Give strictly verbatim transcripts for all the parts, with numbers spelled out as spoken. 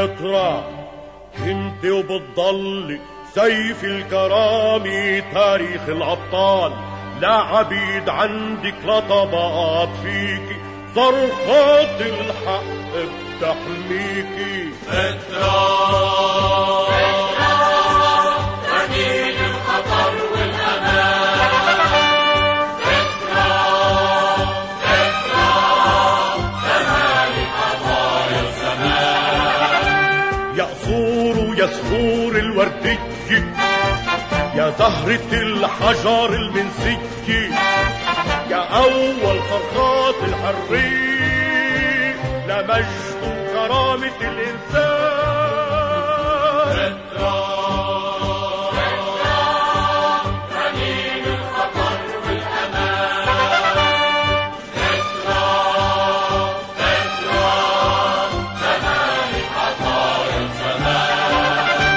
بترا، انت وبتضلي سيف الكرامة تاريخ الأبطال، لا عبيد عندك لا طبقات فيكي، صرخات الحق بتحميكي. بترا بترا رنين الخطر والأمان، بترا بترا زمالك قضايا الزمان. يا قصور ويا صخور الوردية، يا زهرة الحجر المنسية، يا أول صرخات الحرية لمجد وكرامة الإنسان. بترا بترا رنين الخطر والأمان، بترا بترا زمالك قضايا الزمان.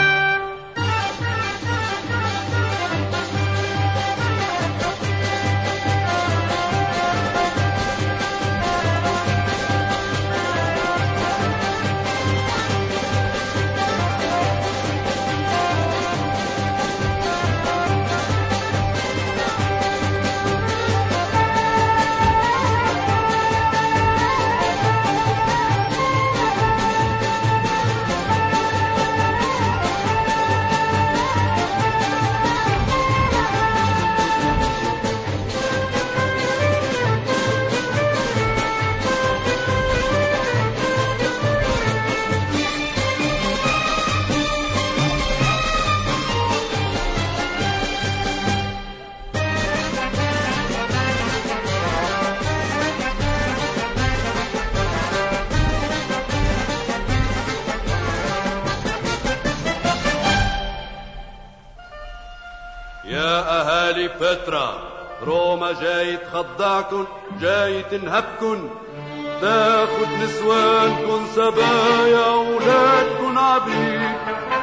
يا أهالي بترا، روما جاي تخضعكن، جاي تنهبكن، تاخد نسوانكن سبايا، أولادكن عبيد.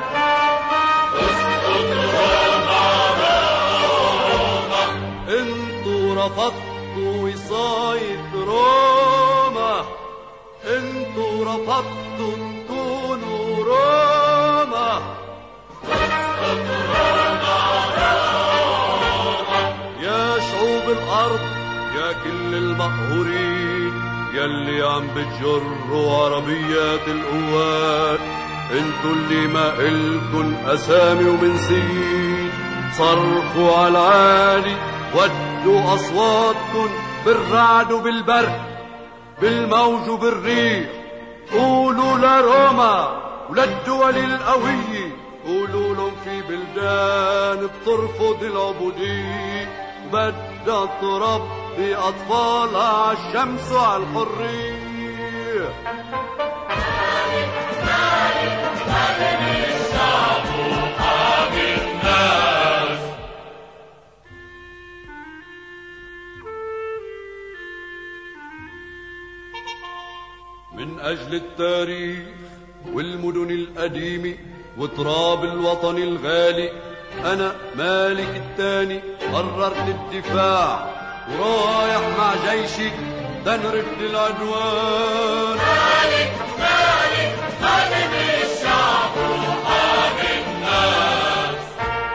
اسقط روما روما، انتو رفضتوا وصاية روما، انتو رفضتوا تكونوا روما. اسقط روما روما، يا شعوب الأرض، يا كل المقهورين، يلي عم بتجروا عربيات القوات، انتو اللي ما إلكن أسامي ومنسيين، صرخوا على العالي، ودوا أصواتكن بالرعد وبالبرد، بالموج وبالريح، قولوا لروما وللدول القوية، قولوا لهم في بلدان بترفض العبودية، بدها تربي أطفالها عالشمس وعالحرية. مالك مالك مالك الشعب وحامي الناس. من أجل التاريخ والمدن القديمة وتراب الوطن الغالي، أنا مالك الثاني قررت الدفاع، ورايح مع جيشي تنرد العدوان. مالك مالك مالك الشعب وحامي الناس.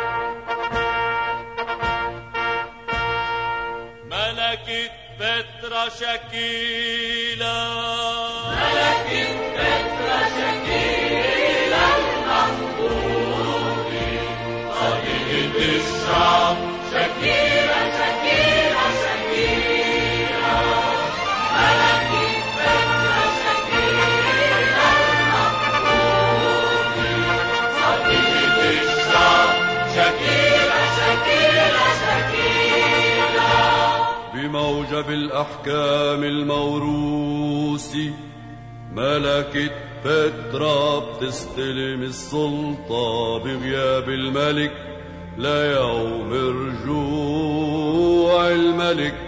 ملكة بترا شكيلة، ملكة بترا شكيلة المنظورة، صديقة الشعب شكيلة شكيلة شكيلة. ملكة بترا شكيلة المنظورة، صديقة الشعب شكيلة شكيلة شكيلة. بموجب الأحكام الموروثة، ملكة بترا بتستلم السلطة بغياب الملك ليوم رجوع الملك.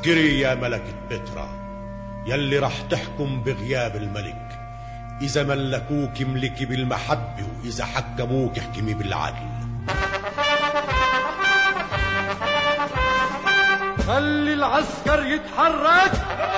اذكري يا ملكة بترا يلي رح تحكم بغياب الملك. إذا ملكوك املكي بالمحبة، وإذا حكموك احكمي بالعدل. خلي العسكر يتحرك.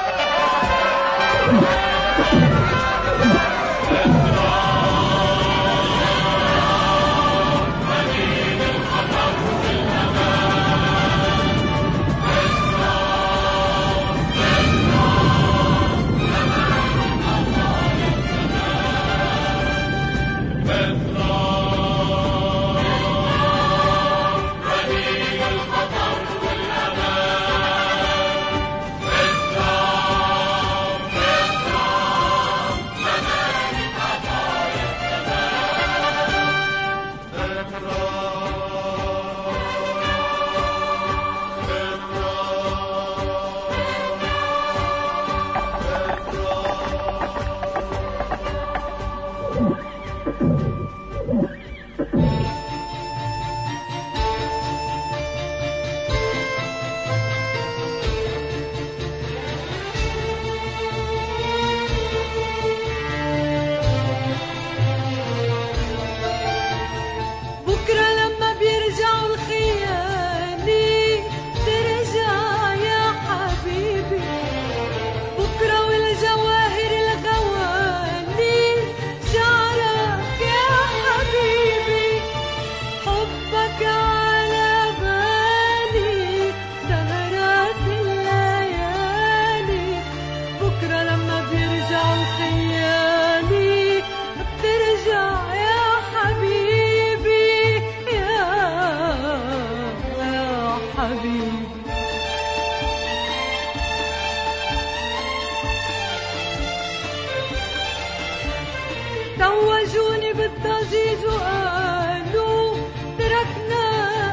توجوني بالضجيج وقالوا تركنا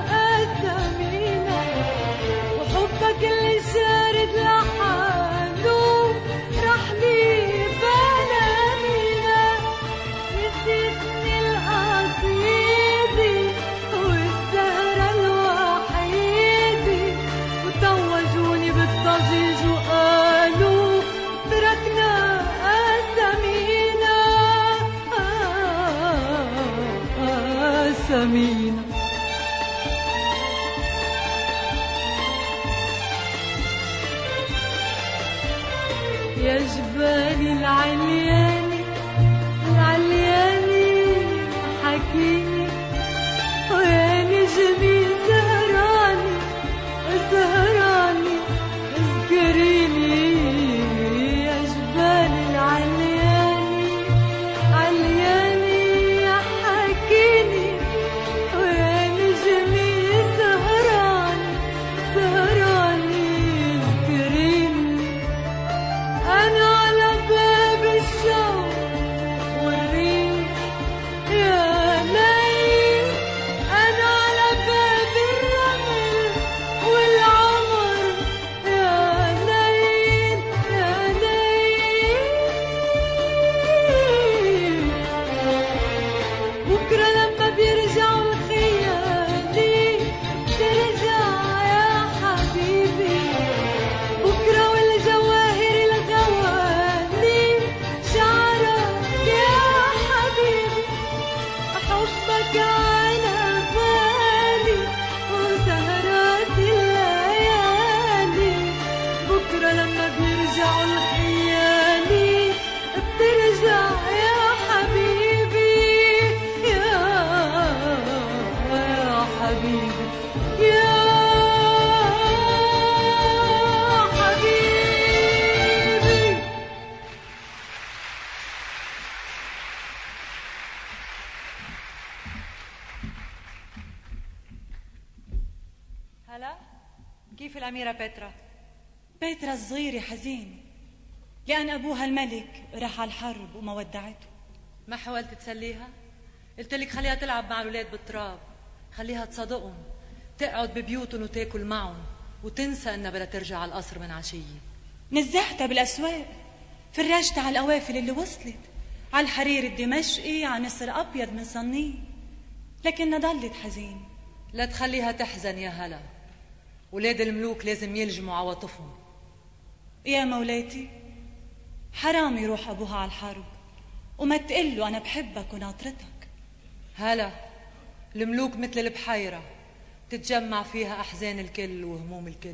أسامينا، وحبك اللي شارد لحاله رحلي بلامينا. نسيتني القصيدة والسهرة الوحيدة، وتوجوني بالضجيج وقالوا تركنا أسامينا أسامينا. يا جبال العلياني العلياني حكيني، ويا نجمي سهراني سهراني اذكريني. يا جبال العلياني علياني حكيني، ويا نجمي سهراني سهراني اذكريني. أنا على باب الشوق والريح يا ليل، أنا على باب الرمل والعمر يا ليل يا ليل. بكرة لما بيرجعوا الخيالي ترجع يا حبيبي، بكرة والجواهر الغوالي شعرك يا حبيبي. حبك على بالي وسهرات الليالي، بكرة لما بيرجعوا الخيالي بترجع يا حبيبي يا يا حبيبي يا حبيبي. هلا، كيف الأميرة بيترا؟ بيترا الصغيرة حزينة لأن أبوها الملك راح على الحرب وما ودعته. ما حاولت تسليها؟ قلت لك خليها تلعب مع الولاد بالتراب، خليها تصادقهم، تقعد ببيوتهم وتاكل معهم، وتنسى انها بدها ترجع على القصر من عشية. نزحتها بالأسواق، فرجتها على القوافل اللي وصلت، على الحرير الدمشقي، على نسر أبيض من صنين، لكنها ضلت حزينة. لا تخليها تحزن يا هلا، ولاد الملوك لازم يلجموا عواطفهم. يا مولاتي، حرام يروح أبوها على الحرب وما تقله أنا بحبك وناطرتك. هلا، الملوك مثل البحيرة تتجمع فيها أحزان الكل وهموم الكل.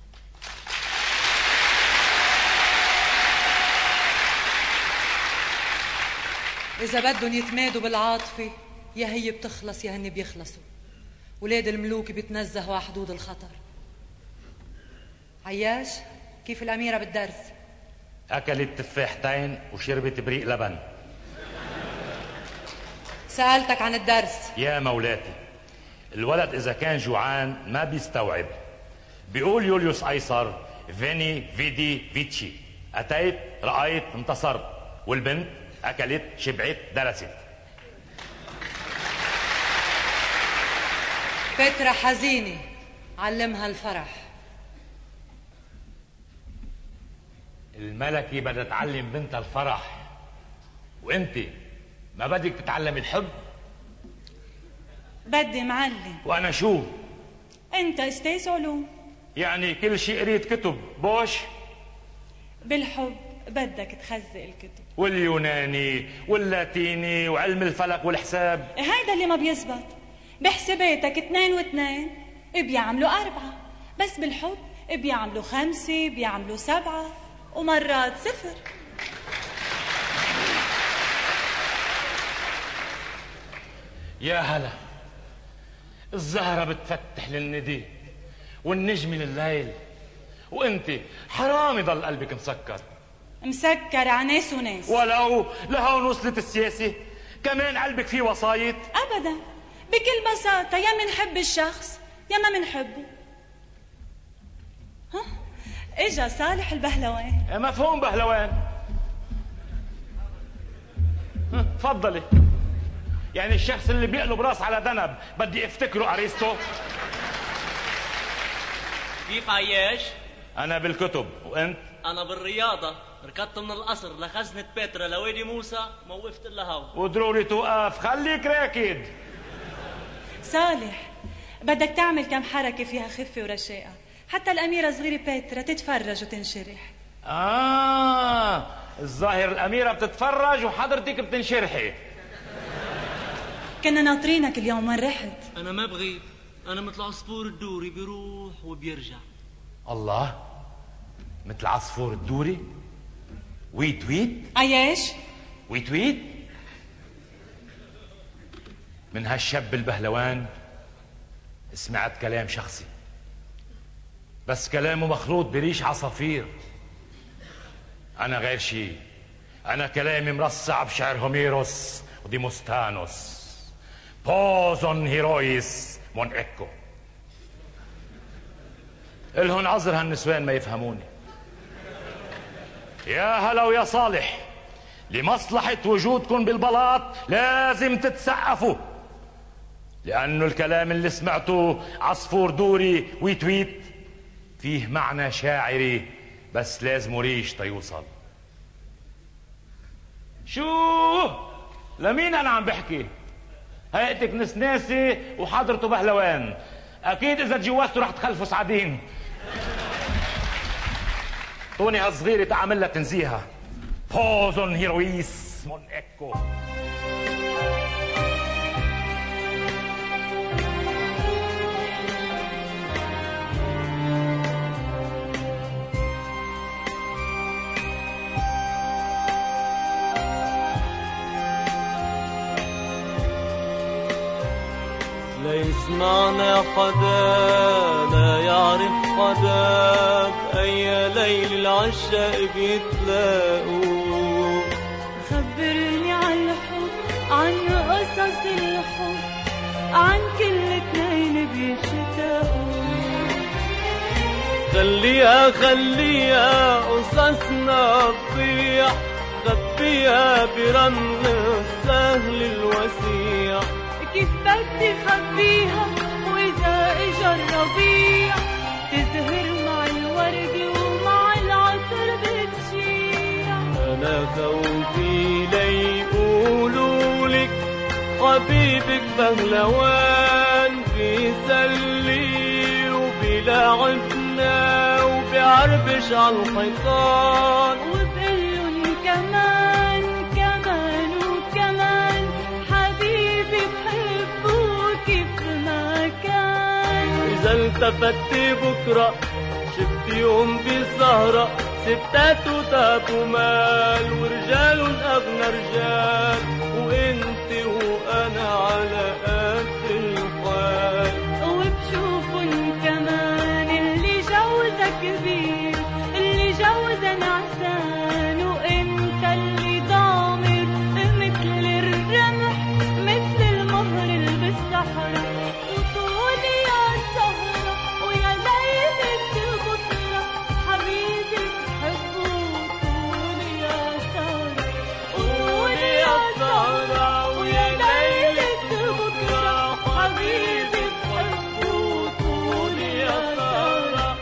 إذا بدهم يتمادوا بالعاطفة يا هي بتخلص يا هن بيخلصوا. ولاد الملوك بيتنزهوا على حدود الخطر. عياش، كيف الأميرة بالدرس؟ أكلت تفاحتين وشربت بريق لبن. سألتك عن الدرس. يا مولاتي، الولد إذا كان جوعان ما بيستوعب. بيقول يوليوس أيسر فيني فيدي فيتشي، أتيت رأيت انتصرت. والبنت أكلت شبعت درست. بترا حزينة علمها الفرح. الملكي بدها تعلم بنتها الفرح، وانت ما بدك تتعلم الحب؟ بدي معلم. وانا شو؟ انت استاذ علوم، يعني كل شيء قريت كتب بوش؟ بالحب بدك تخزق الكتب، واليوناني واللاتيني وعلم الفلك والحساب. هيدا اللي ما بيزبط. بحساباتك اثنين واثنين بيعملوا أربعة، بس بالحب بيعملوا خمسة، بيعملوا سبعة، ومرات صفر. يا هلا، الزهرة بتفتح للندي والنجم لليل، وانت حرام يضل قلبك مسكر. مسكر على ناس وناس. ولو لهون وصلت السياسة كمان قلبك فيه وصايد؟ أبدا، بكل بساطة يا منحب الشخص يا ما منحبه. ها اجا صالح البهلوان. مفهوم بهلوان. تفضلي. يعني الشخص اللي بيقلب راس على ذنب بدي افتكره ارسطو؟ كيف عياش؟ انا بالكتب، وانت؟ انا بالرياضة. ركضت من القصر لخزنة بترا لوادي موسى، ما وقفت الا هوا. وضروري توقف، خليك راكد. صالح، بدك تعمل كم حركة فيها خفة ورشاقة حتى الأميرة صغيرة بيترا تتفرج وتنشرح. آه، الظاهر الأميرة بتتفرج وحضرتك بتنشرحي. كنا ناطرينك اليوم، وين رحت؟ أنا ما بغيب، أنا مثل عصفور الدوري بيروح وبيرجع. الله، مثل عصفور الدوري؟ ويت ويت؟ عياش؟ ويت ويت؟ من هالشاب البهلوان سمعت كلام شخصي، بس كلامه مخلوط بريش عصافير. أنا غير شيء، أنا كلامي مرصع بشعر هوميروس وديموستانوس. بوزون هيرويس مون إيكو. إلهن عذر هالنسوان ما يفهموني. يا هلا ويا صالح، لمصلحة وجودكم بالبلاط لازم تتسقفوا، لأنه الكلام اللي سمعته عصفور دوري ويتويت فيه معنى شاعري، بس لازم ريش تيوصل. شو؟ لمين أنا عم بحكي؟ هيئتك نسناسي وحضرته بهلوان. أكيد إذا تجوزتوا رح تخلفوا سعدين. طوني هالصغيرة تعمل لها تنزيها. بوزون هيرويس مون إيكو. لا يسمعنا حدا، لا يعرف حدا، بأي ليل العشاق بيتلاقوا. خبرني عن الحب، عن قصص الحب، عن كل اتنين بيشتاقوا. خليها خليها قصصنا تضيع، خبيها برمل السهل الوسيع. كيف بدي خبيها وإذا إجا الربيع، تزهر مع الورد ومع العطر بتشيع. أنا خوفي ليقولولك حبيبك بهلوان، بيسلي وبي بيلاعبنا وبيعربش عالحيطان، وبقلن كمان كمان وكمان حبيبي بحبه كيف ما كان. إذا التفت بكرة شفتيهم بسهرة ستات وذهب ومال ورجال أغنى رجال، وإنت وأنا على قد الحال. وبشوفن كمان اللي جوزها كبير اللي جوزها نعسان، وإنت اللي ضامر مثل الرمح مثل المهر اللي بالصحراء. وطولي يا سهرة ويا ليلة البكرة حبيبي بحبه. طولي يا سهرة وطولي يا سهرة ويا ليلة البكرة حبيبي بحبه. طولي يا سهرة.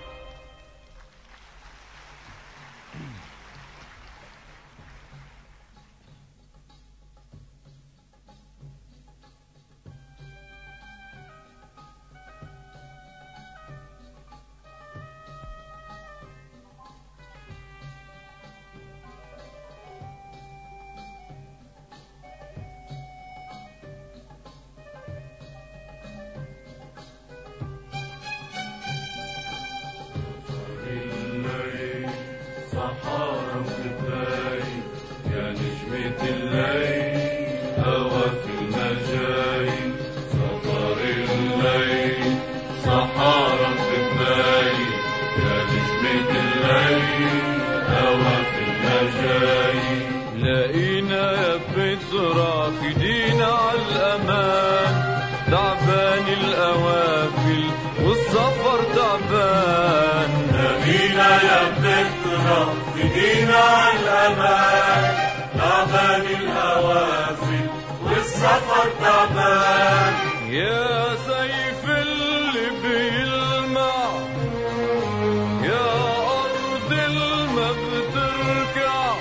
الليل صحارى وكباين يا نجمة الليل هوا في المجاين. سفر الليل صحارى وكباين يا نجمة الليل هوا في المجاين. لقينا يا بترا خدينا عالأمان، تعبان الأوافل والسفر تعبان. لقينا يا بترا خدينا عالأمان، تعبان الأوافل والسفر تعبان. يا سيف اللي بيلمع يا أرض الما بتركع،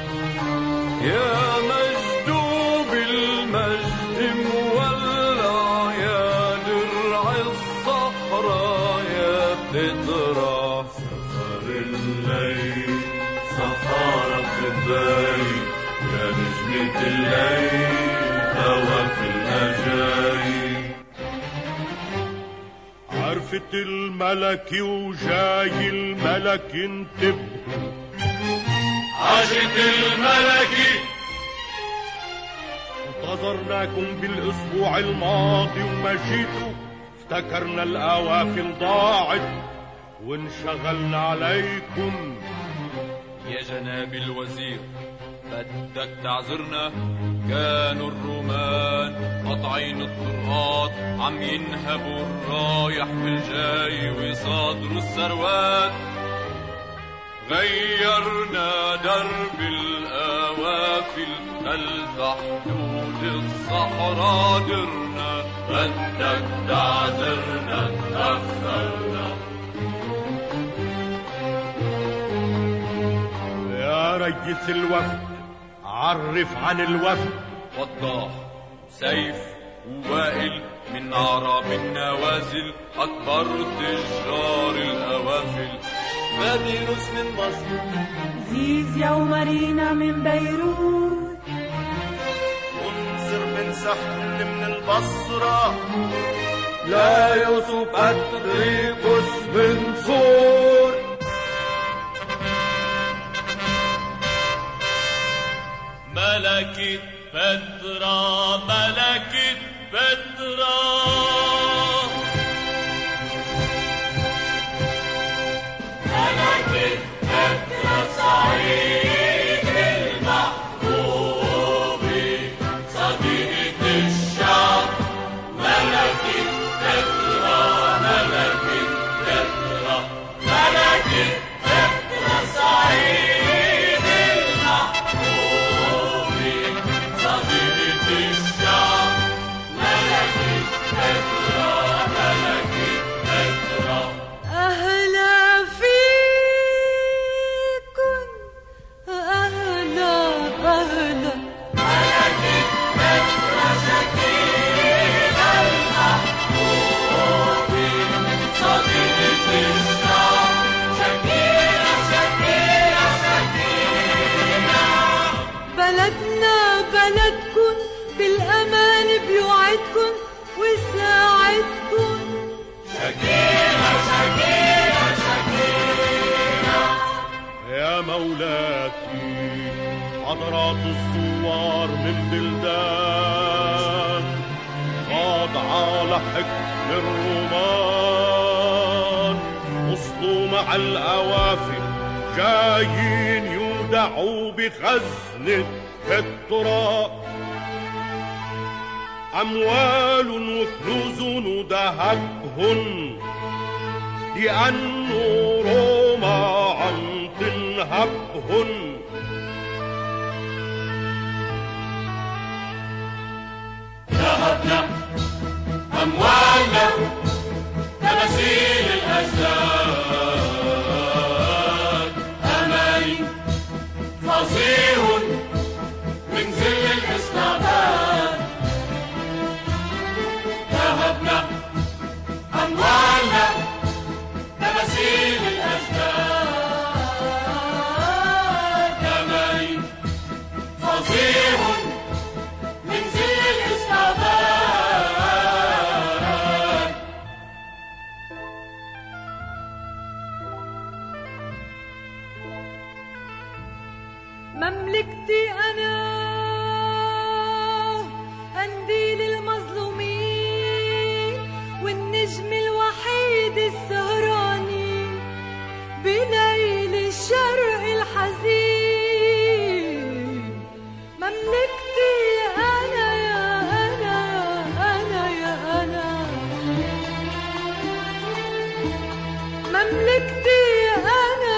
يا مجدوب المجد مولع، يا درع الصحراء يا بترا. سفر الليل صحارى خباين يا نجمة الليل هوا في المجاين. عرفت الملكي وجاي الملك انتبه. عاشت الملكي انتظرناكم بالاسبوع الماضي وما جيتوا، افتكرنا الاوافل ضاعت وانشغلنا عليكم. يا جناب الوزير بدك تعذرنا، كانوا الرومان قطعين الطرقات عم ينهبوا الرايح والجاي ويصادروا الثروات. غيرنا درب الأوافل خلف حدود الصحراء درنا، بدك تعذرنا تأخرنا. يا ريس الوفد عرف عن الوفد. وضاح سيف ووائل من أعراب النوازل، أكبر تجار الأوافل. بابيلوس من مصر، زيزيا ومارينا من بيروت، منذر من سحل من البصرة، لا يوسف أدريكوس من صور. ملكة بترا ملكة بترا. ملكة بترا صعيد المحبوب صديقة الشعب. ملكة بترا ملكة بترا ملكة بترا صعيد المحبوب صديقة الشعب. شكيرة شكيرة شكيرة. يا مولاتي حضرات الزوار من بلدان خاضعة لحكم الرومان، وصلوا مع الأوافي جايين يودعوا بخزنة بترا، أموال وكنوز وذهبهن، لأنه روما عم تنهبهن. ذهبنا أموالنا تماثيل الأجداد، أماني فصيح من ذل الاستعباد. ذهبنا أموالنا تماثيل الأجداد، أماني فصيح من ذل الاستعباد. مملكتي أنا قنديل المظلومين، والنجم الوحيد السهراني بليل الشرق الحزين. مملكتي أنا يا أنا أنا يا أنا، مملكتي أنا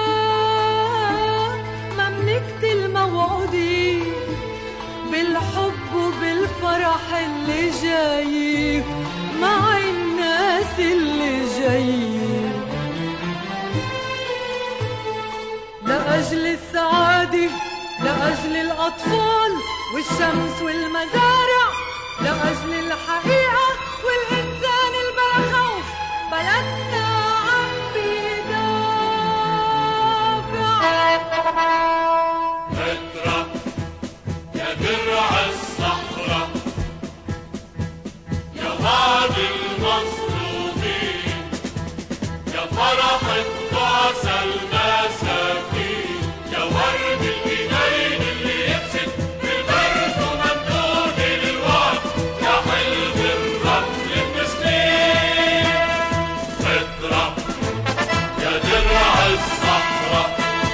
مملكتي الموعودين بالحب وبالفرح اللي جاي مع الناس اللي جايين، لأجل السعادة لأجل الأطفال والشمس والمزارع، لأجل الحقيقة والإنسان البلا خوف، بلدنا عم بيدافع. بترا يا درع الصحراء، يا وعد المظلومين، يا فرح الطاس المساكين، يا ورد الايدين اللي يبسط بالبرد وممدود للوعد، يا حلم الرمل المسكين. بترا يا درع الصحراء،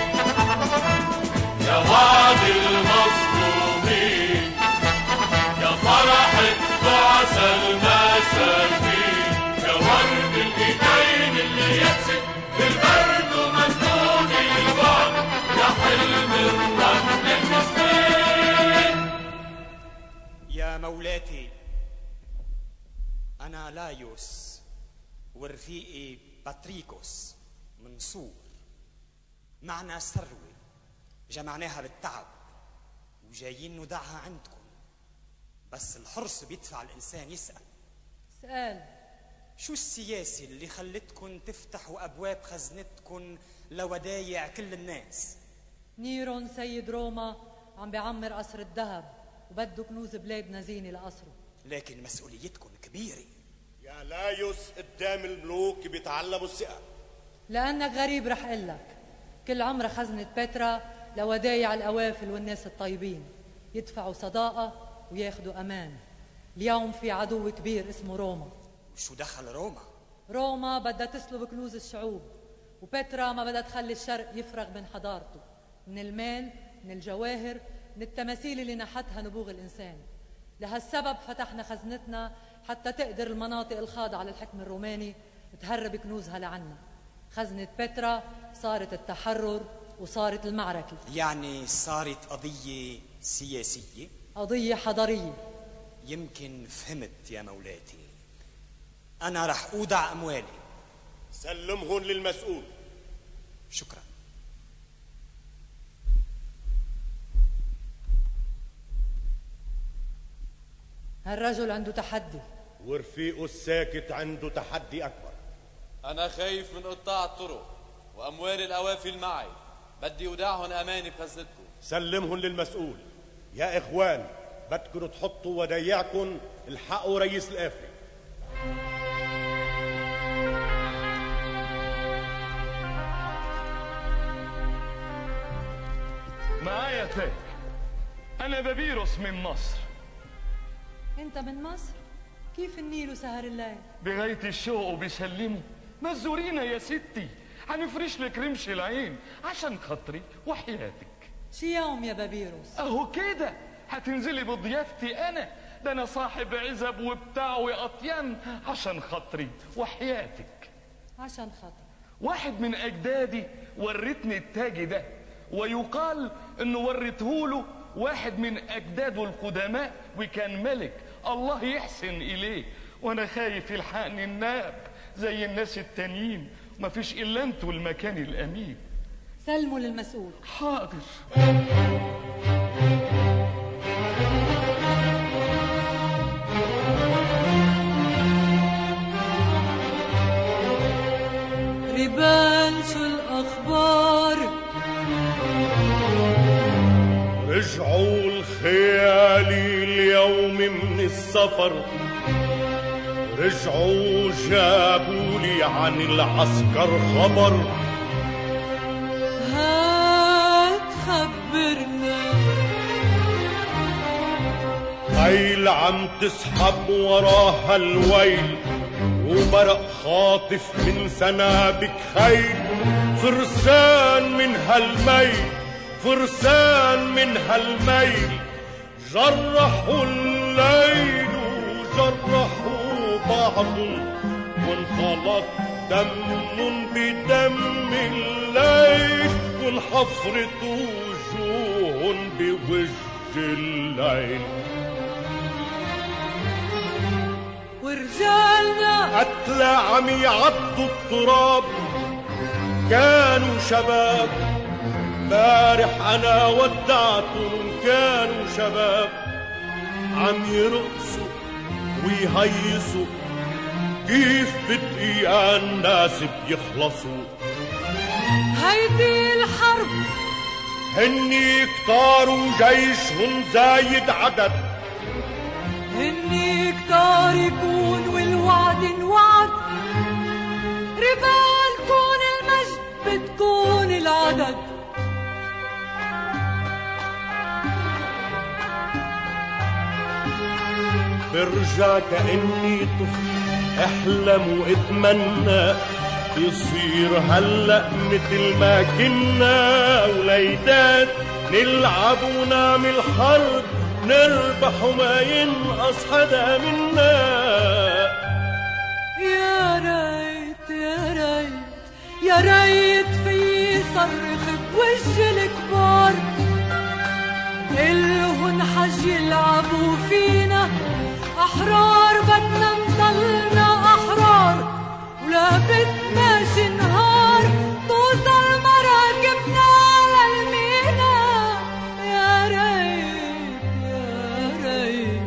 يا وعد المظلومين، يا فرح الطعس المساكين، يا ورد الايدين اللي يبسط بالبرد وممدود للوعد، يا حلم الرمل المسكين. يا مولاتي أنا لايوس ورفيقي باتريكوس من صور، معنا ثروة جمعناها بالتعب وجايين ندعها عندكم، بس الحرص بيدفع الإنسان يسأل. سأل شو السياسة اللي خلتكن تفتحوا أبواب خزنتكن لودايع كل الناس؟ نيرون سيد روما عم بيعمر قصر الذهب وبده كنوز بلادنا زينة لقصره، لكن مسؤوليتكن كبيرة. يا لايوس قدام الملوك بيتعلموا الثقة. لأنك غريب رح قلك كل عمر خزنة بترا لودايع الأوافل والناس الطيبين، يدفعوا صداقة وياخدوا أمان. اليوم في عدو كبير اسمه روما. شو دخل روما؟ روما بدها تسلب كنوز الشعوب، وبترا ما بدها تخلي الشرق يفرغ من حضارته، من المال، من الجواهر، من التماثيل اللي نحتها نبوغ الإنسان. لهالسبب فتحنا خزنتنا حتى تقدر المناطق الخاضعة للحكم الروماني تهرب كنوزها لعنا. خزنة بترا صارت التحرر وصارت المعركة، يعني صارت قضية سياسية، قضية حضارية. يمكن فهمت يا مولاتي. أنا رح أودع أموالي. سلمهن للمسؤول. شكرا. هالرجل عنده تحدي، ورفيقه الساكت عنده تحدي أكبر. أنا خايف من قطاع الطرق وأموال الأوافل معي، بدي أودعهن أماني بخزنتكم. سلمهن للمسؤول. يا إخوان بدكن تحطوا ودايعكن، الحقوا رئيس القافلة. حياتك. أنا بابيروس من مصر. أنت من مصر؟ كيف النيل وسهر الليل؟ بغاية الشوق وبيسلموا. ما تزورينا يا ستي، هنفرش لك رمش العين عشان خاطري وحياتك. شي يوم يا بابيروس؟ أهو كده هتنزلي بضيافتي أنا، ده أنا صاحب عزب وبتاع وأطيان عشان خاطري وحياتك. عشان خاطري. واحد من أجدادي ورتني التاج ده، ويقال إنه ورتهوله واحد من أجداده القدماء وكان ملك، الله يحسن إليه، وأنا خايف يلحقني الناب زي الناس التانيين، مفيش إلا أنتوا المكان الأمين. سلموا للمسؤول. حاضر. ريبان شو الأخبار؟ رجعوا الخيالي اليوم من السفر، رجعوا جابوا لي عن العسكر خبر. هات خبرنا. خيل عم تسحب وراها الويل، وبرق خاطف من سنابك خيل، فرسان من هالميل فرسان من هالميل. جرحوا الليل وجرحوا بعض، وانخلط دم بدم الليل، وانحفرت وجوه بوجه الليل. ورجالنا قتلى عم يعضوا التراب، كانوا شباب بارح انا ودعتهم، كانوا شباب عم يرقصوا ويهيصوا، كيف بدقيقة الناس بيخلصوا. هيدي الحرب هني كتار وجيشهم زايد عدد، هني كتار يكون والوعد انوعد، ربال كون المجد بتكون العدد. برجع كأني طفل احلم واتمنى يصير هلأ مثل ما كنا وليدات، نلعب ونعمل حرب نربح وما ينقص حدا منا. يا ريت يا ريت يا ريت في صرخ بوجه الكبار، إلهن حج يلعبوا فينا أحرار، بدنا نضلنا أحرار ولا بدناش نهار، توصل مراكبنا للمينا. يا ريت يا ريت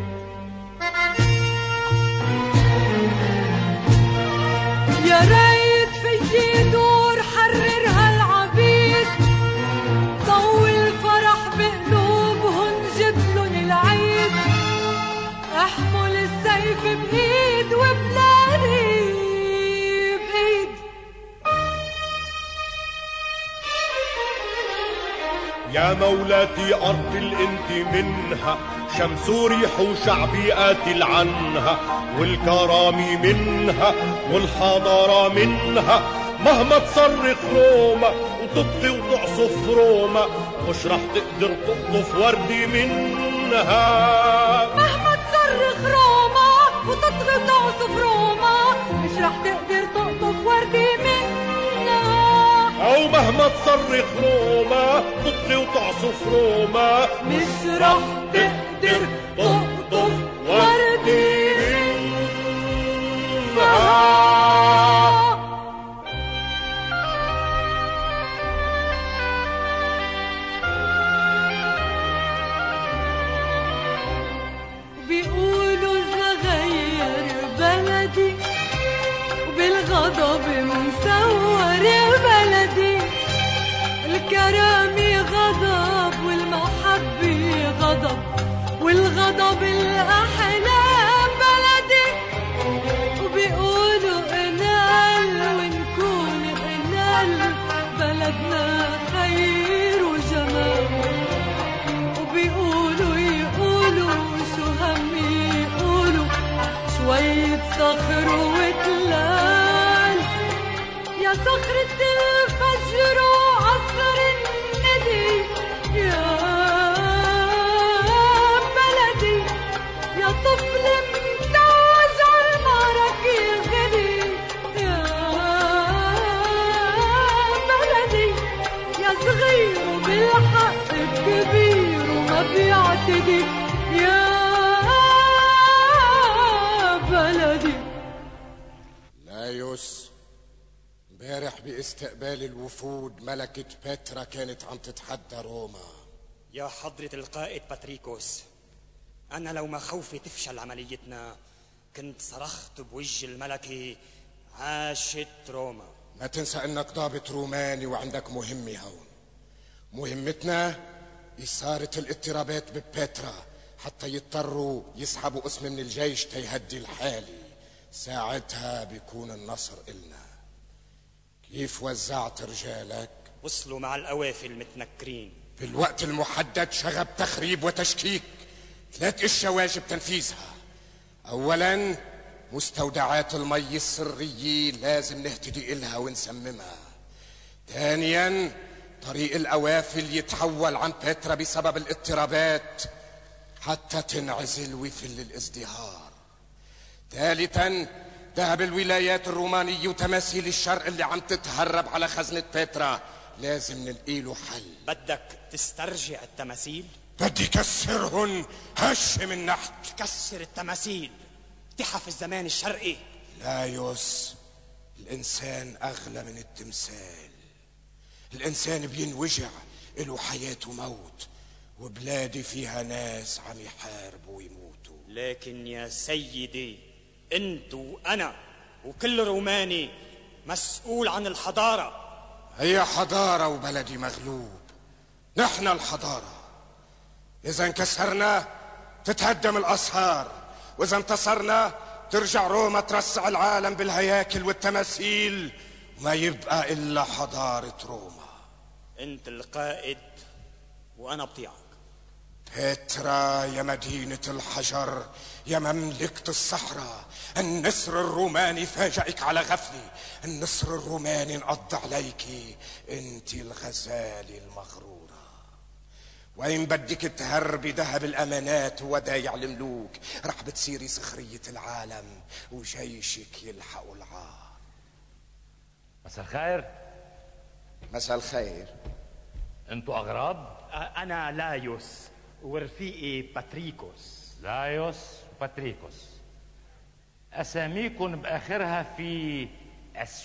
يا ريت فيي دور حرر هالعبيد، طول فرح بقلوبهن جبلن العيد، احمل السيف بإيد وبلادي بإيد. يا مولاتي أرض الانت منها، شمس وريح وشعبي قاتل عنها، والكرامة منها والحضارة منها، مهما تصرخ روما وتطفي وتعصف روما، مش رح تقدر تقطف وردي منها. مهما تصرخ روما وتطفي وتعصف روما، مش رح تقدر تقطف وردي منها. أو مهما تصرخ روما تطفي وتعصف روما، مش رح تقدر تقطف وردي منها. بيقولوا زغير بلدي وبالغضب مصور بلدي، الكرامة غضب والمحبة غضب، والغضب الأحلى بلدي. وبيقولوا انال ونكون انال، بلدنا خير وجمال، صخرة الفجر وعصر الندي يا بلدي يا طفل متاج عالمعرك الغدي يا بلدي يا صغير بالحق الكبير وما بيعتدي يا بلدي. لايوس، امبارح باستقبال الوفود ملكة بترا كانت عم تتحدى روما. يا حضرة القائد باتريكوس، أنا لو ما خوفي تفشل عمليتنا كنت صرخت بوجه الملكة عاشت روما. ما تنسى انك ضابط روماني وعندك مهمة هون. مهمتنا إثارة الاضطرابات ببترا حتى يضطروا يسحبوا اسم من الجيش تيهدي الحالي. ساعتها بيكون النصر إلنا. كيف وزعت رجالك؟ وصلوا مع القوافل المتنكرين في الوقت المحدد. شغب تخريب وتشكيك. ثلاث اشياء واجب تنفيذها. اولا مستودعات المي السرية لازم نهتدي إلها ونسممها. ثانيا طريق القوافل يتحول عن بترا بسبب الاضطرابات حتى تنعزل ويفل الازدهار. ثالثا ذهب الولايات الرومانية وتماثيل الشرق اللي عم تتهرب على خزنة بترا لازم نلقي له حل. بدك تسترجع التماثيل؟ بدي كسرهن هش من نحت. تكسر التماثيل تحف الزمان الشرقي. لايوس، الإنسان أغلى من التمثال. الإنسان بينوجع له حياة وموت، وبلادي فيها ناس عم يحاربوا ويموتوا. لكن يا سيدي، انت وأنا وكل روماني مسؤول عن الحضارة. هي حضارة وبلدي مغلوب. نحن الحضارة. إذا انكسرنا تتهدم الأسهار، وإذا انتصرنا ترجع روما ترسع العالم بالهياكل والتماثيل وما يبقى إلا حضارة روما. انت القائد وأنا بطيعك. بترا يا مدينة الحجر، يا مملكة الصحراء، النسر الروماني فاجئك على غفلة. النسر الروماني انقض عليك. انت الغزالة المغرورة. وين بدك تهربي ذهب الأمانات وودايع الملوك، رح بتصيري سخرية العالم وجيشك يلحقوا العار. مساء الخير. مساء الخير. انتوا أغراب؟ أنا لايوس ورفيقي باتريكوس. لايوس وباتريكوس، أساميكم بآخرها في أس.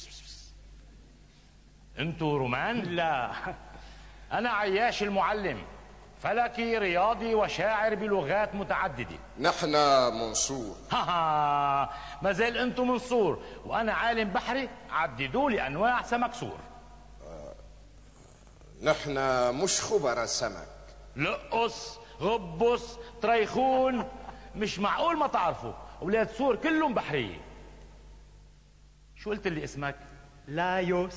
انتوا رومان؟ لا، أنا عياش المعلم، فلكي رياضي وشاعر بلغات متعددة. نحن منصور. ها ما زال انتم منصور، وأنا عالم بحري. عددوا لي أنواع سمك سور. آه. نحن مش خبراء سمك. لقص، غبص، طريخون. مش معقول ما تعرفوا. أولاد سور كلهم بحرية. شو قلت لي اسمك؟ لايوس.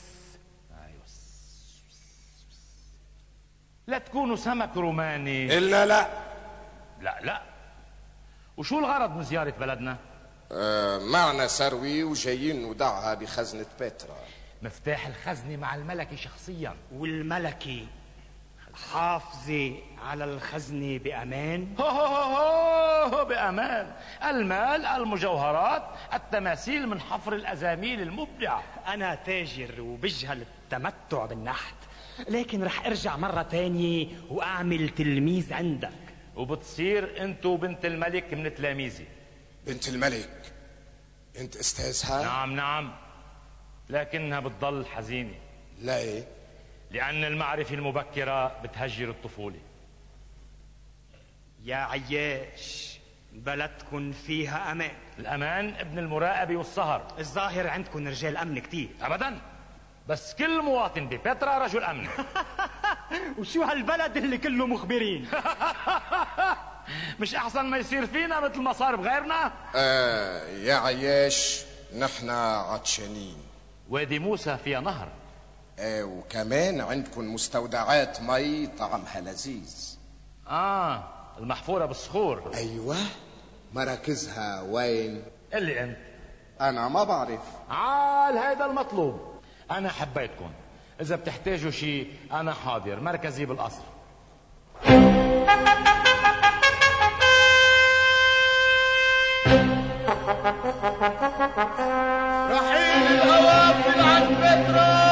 لا تكونوا سمك روماني. إلا لا. لا لا. وشو الغرض من زيارة بلدنا؟ آه معنا ثروة وجايين نودعها بخزنة بترا. مفتاح الخزنة مع الملكة شخصيا. والملكة حافظة على الخزنة بأمان؟ هو هو هو بأمان. المال، المجوهرات، التماثيل من حفر الأزاميل المبدعة. أنا تاجر وبجهل التمتع بالنحت، لكن رح ارجع مرة تانية واعمل تلميذ عندك. وبتصير انتو بنت الملك من تلاميذي. بنت الملك؟ انت استاذها؟ نعم نعم، لكنها بتضل حزينة. ليه؟ لأن المعرفة المبكرة بتهجر الطفولة. يا عياش، بلدكن فيها أمان. الأمان ابن المراقبة والسهر. الظاهر عندكن رجال أمن كتير. أبدا، بس كل مواطن ببترا رجل أمن. وشو هالبلد اللي كله مخبرين؟ مش أحسن ما يصير فينا مثل ما صار بغيرنا؟ آه يا عياش، نحن عطشانين. وادي موسى فيها نهر. آه وكمان عندكم مستودعات مي طعمها لذيذ. آه المحفورة بالصخور. أيوة. مراكزها وين؟ اللي أنت. أنا ما بعرف. عال هيدا المطلوب. أنا حبيتكم، إذا بتحتاجوا شيء أنا حاضر، مركزي بالقصر. رحيل الأوافل عن بترا.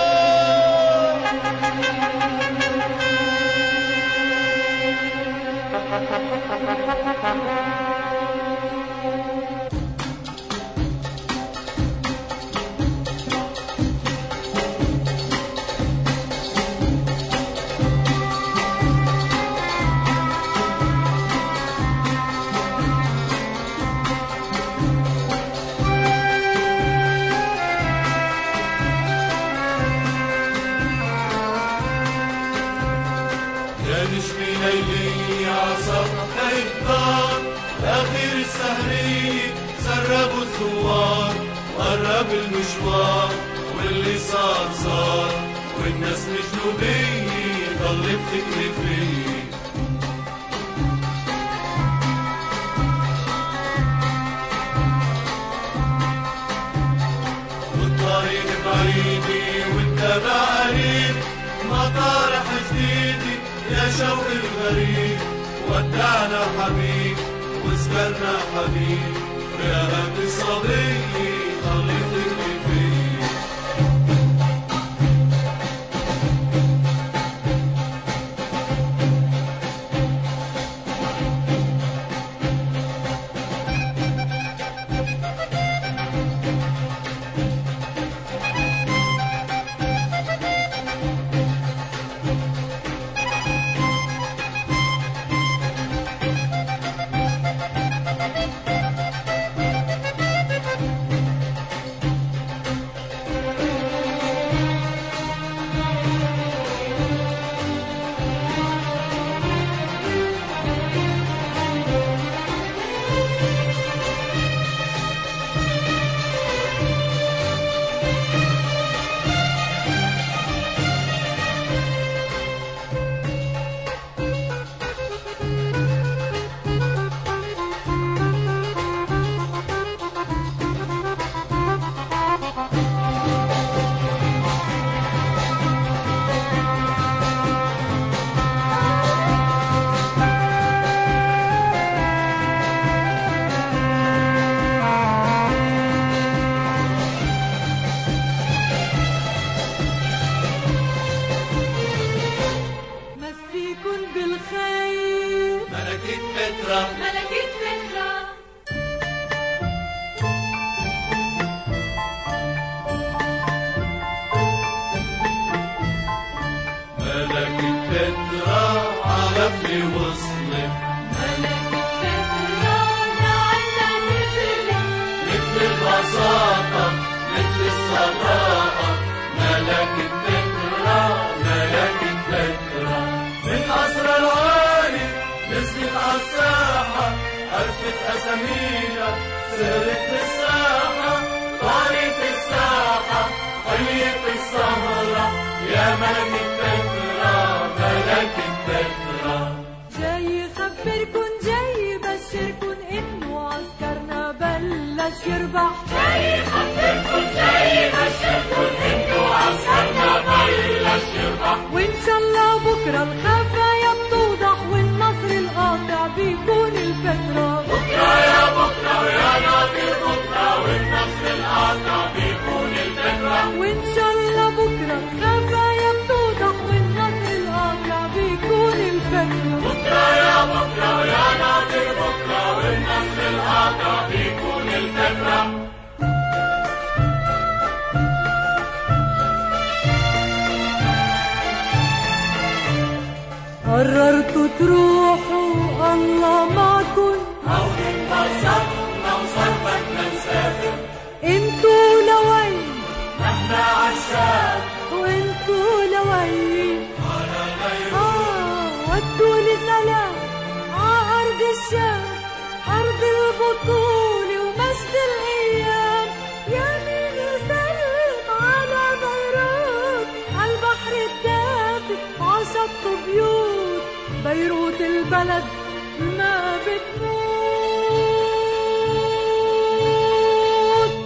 قرب المشوار واللي صار صار والناس مجنوبية ضل بتكري فيه. والطريق بعيدي والتبع قريب، مطارح جديدة يا شوق الغريب. ودعنا حبيب وسكرنا حبيب، يا قلبي صبي خليتني فيه. قررتوا تروحوا الله معكن، هون انبسطنا وصربت نسافر. انتو لوين نحنا عالشام، وانتو لوين على غير. اه ودولي سلام عارض الشام، أرض البطولة ومجد الأيام. يا مين يسلم على بيروت، عالبحر الدافي عشق بيوت. بيروت البلد ما بتموت.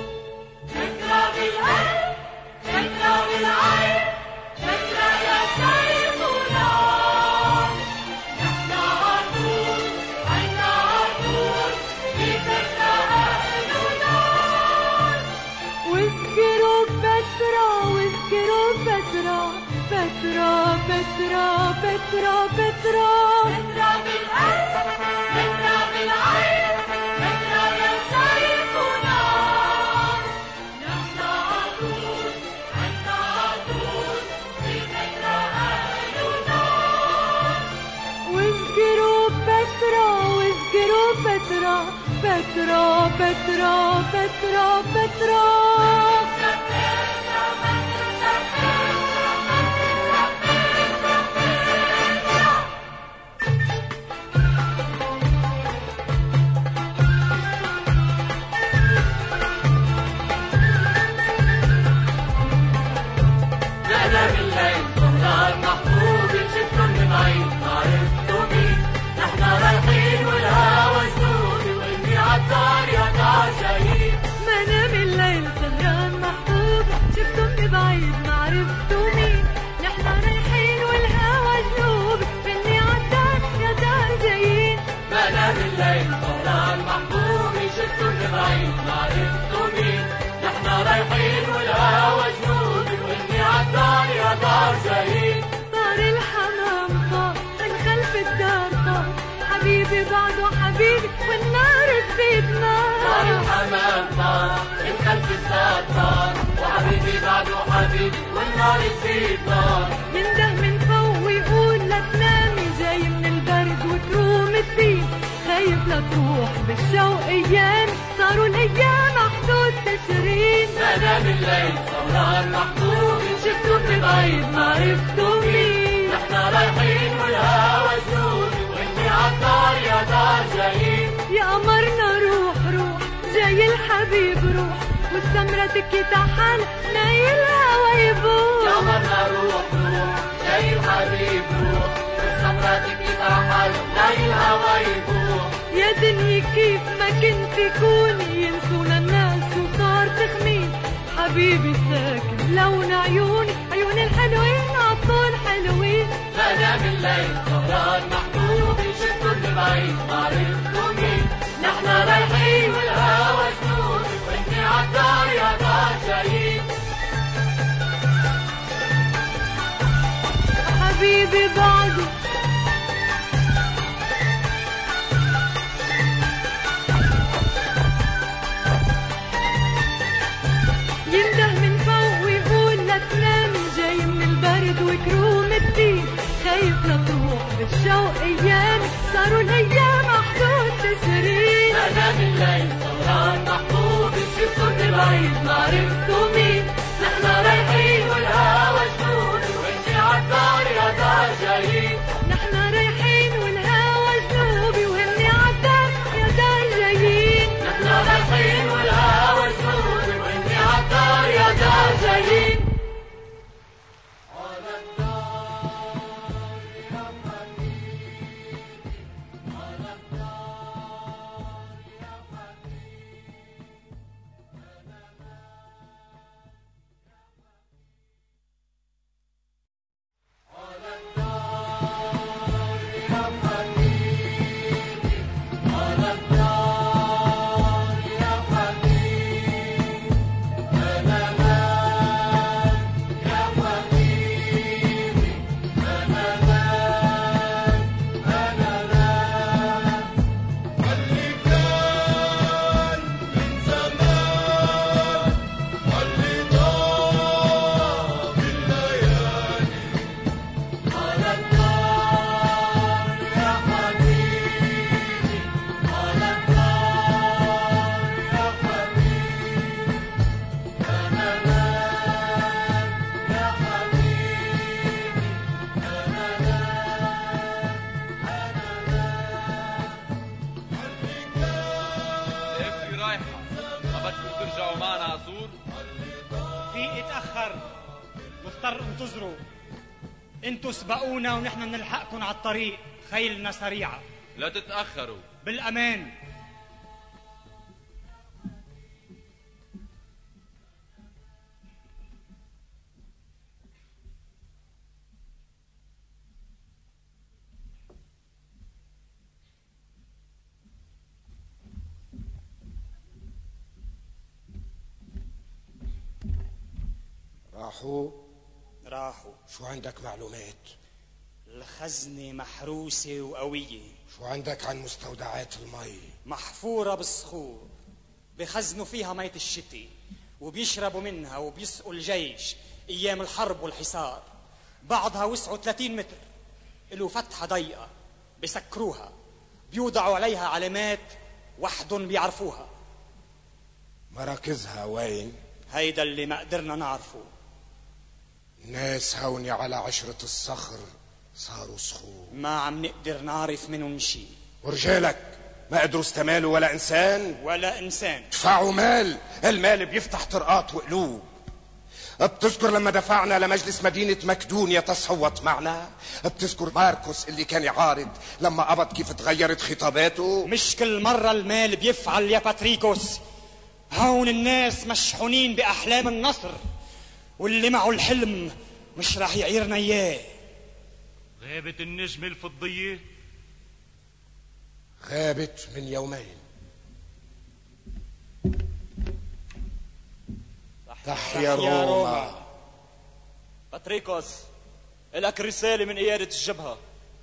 بترا واذكروا بترا بترا بترا بترا بترا بترا بالقلب بترا بالعين بترا يا سيف ونار نحن عطول عنا عطول في بترا أهل ونار واذكروا بترا واذكروا بترا بترا بترا بترا بترا حبيبي بعده حبيبي والنار تزيد نار طار الحمام طار من خلف الدار طار وحبيبي بعده حبيبي والنار تزيد نار ينده من فوق ويقول لا تنامي جاي من البرد وتروم الدين خايف لا تروح بالشوق ايام صاروا الايام حدود تشرين ما نام الليل سهران محبوب شفتوا من بعيد ما عرفتوا مين نحنا رايحين والهوى جنون عالدار يا دار جايين يا قمرنا روح روح جاي الحبيب روح والسمرة تكي تحال نايل الهوى يبوح يا قمرنا روح روح جاي الحبيب روح والسمرة تكي تحال نايل الهوى يبوح يا دنيا كيف ما كنت كوني ينسونا الناس وصار تخمين حبيبي ساكن لون عيوني عيون الحلوين عطول حلوين ما نام الليل سهران محبوب شفتوا من بعيد ما عرفتوا مين نحنا رايحين والهوى جنون وانتي عالدار يا دار جايين حبيبي بعده ينده من فوق ويقول لا تنامي جاي من البرد وكروم الدين خايف لا تروح بالشوق ايام صاروا الايام حدود تسرين ما نام الليل سهران محبوب شفتوا من بعيد ما عرفتوا مين نحنا رايحين والهوى جنون وانتي عالدار يا دار جايين نحنا رايحين والهوى جنوبي وهني عالدار يا دار جايين نحنا رايحين والهوى جنوبي وانتي عالدار يا دار جايين انتظروا انتوا سبقونا ونحن نلحقكم على الطريق خيلنا سريعة لا تتأخروا بالأمان راحوا راحوا. شو عندك معلومات؟ الخزنة محروسة وقوية. شو عندك عن مستودعات المي؟ محفورة بالصخور، بخزنوا فيها مية الشتي وبيشربوا منها وبيسقوا الجيش ايام الحرب والحصار. بعضها وسعوا ثلاثين متر، له فتحة ضيقة بسكروها، بيوضعوا عليها علامات وحدهم بيعرفوها. مراكزها وين؟ هيدا اللي ما قدرنا نعرفه. ناس هوني على عشرة الصخر صاروا صخور، ما عم نقدر نعرف منهم شي. ورجالك ما قدروا استمالوا ولا انسان ولا انسان. دفعوا مال، المال بيفتح طرقات وقلوب. بتذكر لما دفعنا لمجلس مدينة مكدونيا تصوت معنا؟ بتذكر ماركوس اللي كان يعارض لما قبض كيف تغيرت خطاباته؟ مش كل مرة المال بيفعل يا باتريكوس. هون الناس مشحونين بأحلام النصر، واللي معه الحلم مش راح يعيرنا اياه. غابت النجمة الفضية؟ غابت من يومين. تحيا روما. روما. باتريكوس، لك رسالة من قيادة الجبهة.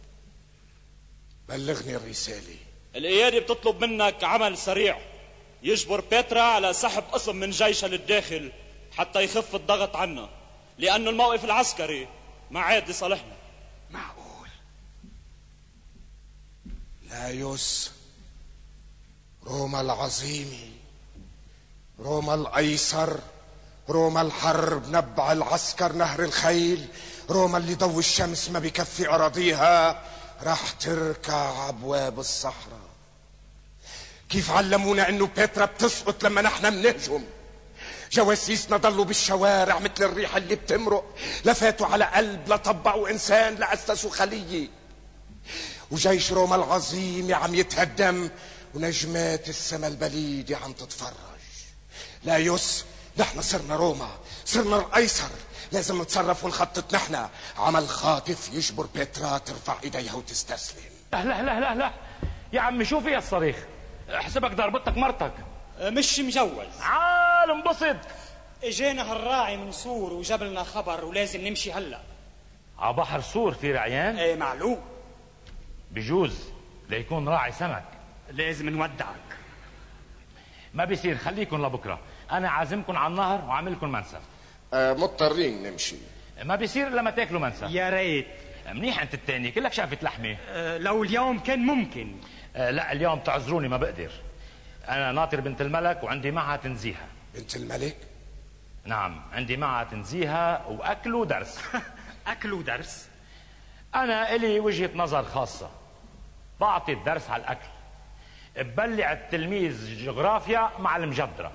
بلغني الرسالة. القيادة بتطلب منك عمل سريع يجبر بيترا على سحب قسم من جيشها للداخل حتى يخف الضغط عنا، لأنه الموقف العسكري ما عاد لصالحنا. معقول؟ لايوس، روما العظيمة، روما الأيسر، روما الحرب، نبع العسكر، نهر الخيل، روما اللي ضوء الشمس ما بكفي أراضيها، راح تركع أبواب الصحراء. كيف علمونا انه بيترا بتسقط لما نحن بنهجم؟ جواسيسنا ضلوا بالشوارع مثل الريحة اللي بتمرق، لا فاتوا على قلب، لا طبقوا انسان، لا اسسوا خلية. وجيش روما العظيم عم يتهدم، ونجمات السما البليدة عم تتفرج. لا يس، نحن صرنا روما، صرنا الايسر، لازم نتصرف ونخطط نحن عمل خاطف يجبر بيترا ترفع ايديها وتستسلم. لا لا لا لا لا يا عمي، شو فيها الصريخ؟ احسبك ضربتك مرتك. مش مجوز. عال انبسط. اجينا هالراعي من صور وجاب لنا خبر ولازم نمشي هلا. ع بحر صور في رعيان؟ ايه معلوم. بجوز ليكون راعي سمك. لازم نودعك. ما بيصير، خليكن لبكره، انا عازمكن على النهر وعاملكن منسف. آه مضطرين نمشي. ما بيصير لما تاكلوا منسف. يا ريت. منيح انت التاني، كلك شافة لحمه. أه لو اليوم كان ممكن. أه لا اليوم تعذروني ما بقدر. انا ناطر بنت الملك وعندي معها تنزيهها. بنت الملك؟ نعم، عندي معها تنزيهها واكل ودرس. اكل ودرس؟ انا الي وجهة نظر خاصة، بعطي الدرس على الاكل، ببلع التلميذ جغرافيا مع المجدرة.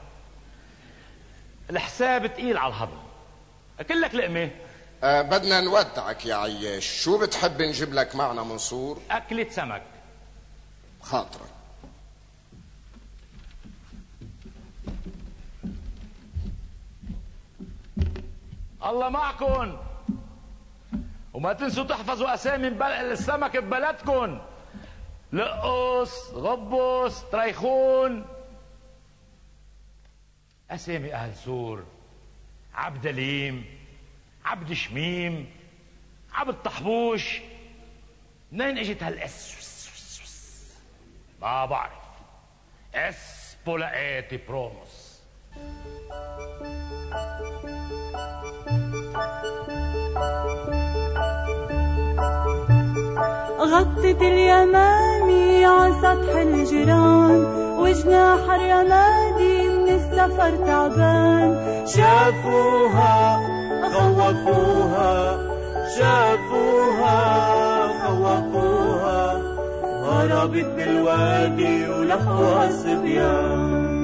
الحساب تقيل على الهضم، كلك لقمة. أه بدنا نودعك يا عياش، شو بتحب نجيب لك معنا منصور؟ أكلة سمك. خاطرك. الله معكن، وما تنسوا تحفظوا أسامي السمك ببلدكن. لقص، غبص، طريخون، أسامي أهل سور، عبد ليم، عبد شميم، عبد طحبوش. منين اجت هالاس؟ ما بعرف. اس بولاقيتي بروموس. غطت اليمامي على سطح الجيران، وجناح الرمادي من السفر تعبان. شافوها خوفوها، شافوها خوفوها، هربت بالوادي ولحقوها الصبيان.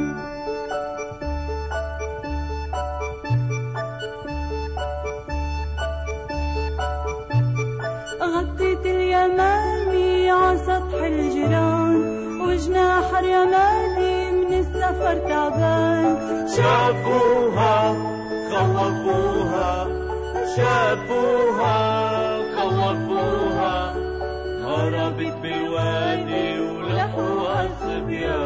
غطيت اليمامي على سطح الجيران، وجناح الرمادي من السفر تعبان. شافوها خوفوها، شافوها خوفوها، هربت بالوادي ولحقوها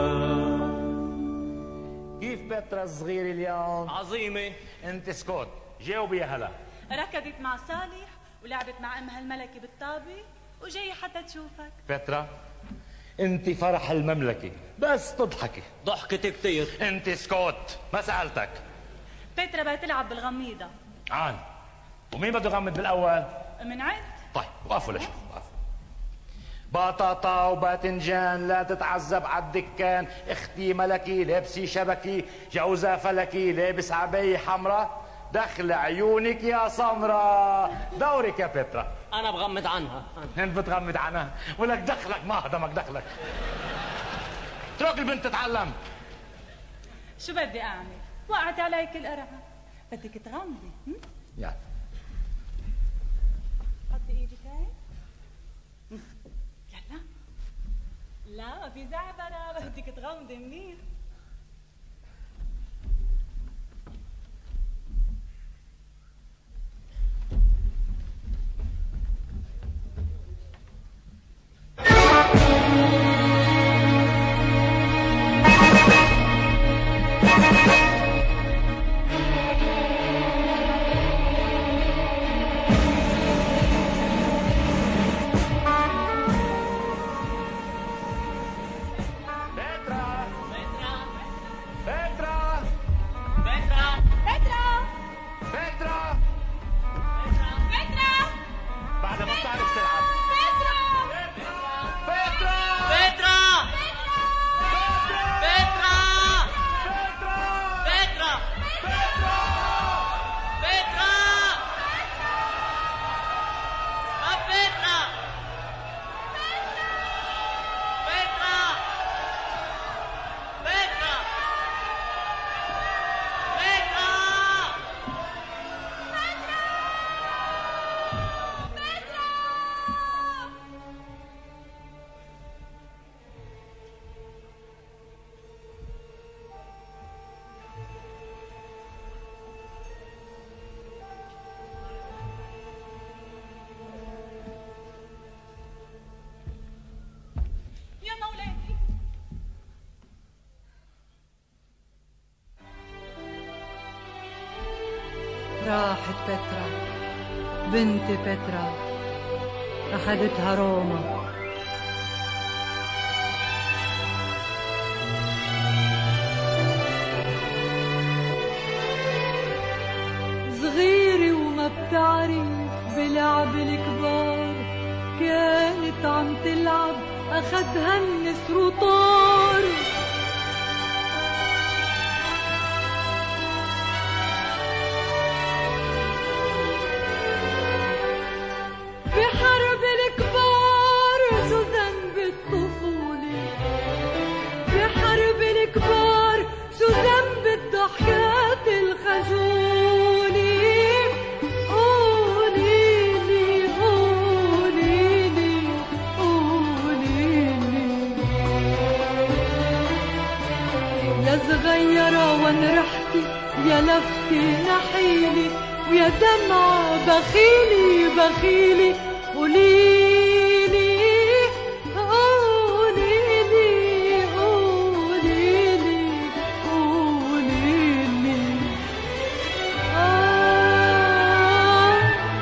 الصبيان. كيف بترا الصغير اليوم؟ عظيمة. انت اسكت. جاوبي يا هلا. ركضت مع صالح ولعبت مع امها الملكة بالطابة وجاية حتى تشوفك. بترا انت فرح المملكة بس تضحكي. ضحكت كتير. انت سكوت ما سألتك. بترا بدها تلعب بالغميضة. عان ومين بده يغمض بالاول؟ من عد. طيب وقفوا لشوف وقفوا. بطاطا وباذنجان لا تتعذب على الدكان، اختي ملكي لابسي شبكي، جوزها فلكي لابس عباية حمراء، دخل عيونك يا سمرة. دورك يا بترا. انا بغمض عنها. انت بتغمض عنها ولك دخلك ما هضمك دخلك. اترك البنت تتعلم. شو بدي اعمل؟ وقعت عليك القرعة. بدك تغمضي. يعني حطي ايدك هاي. يلا. لا ما في زعبرة، بدك تغمضي منيح. راحت بترا بنتي بترا، أخذتها روما. صغيرة وما بتعرف بلعب الكبار، كانت عم تلعب أخدها النسر وطار. بحرب الكبار شو ذنب الطفولة، بحرب الكبار شو ذنب الضحكات الخجولة. قوليلي قوليلي قوليلي يا صغيرة وين رحتي، يا لفتي نحيلي، ويا دمعة بخيلي بخيلي. قوليلي قوليلي قوليلي قوليلي آه.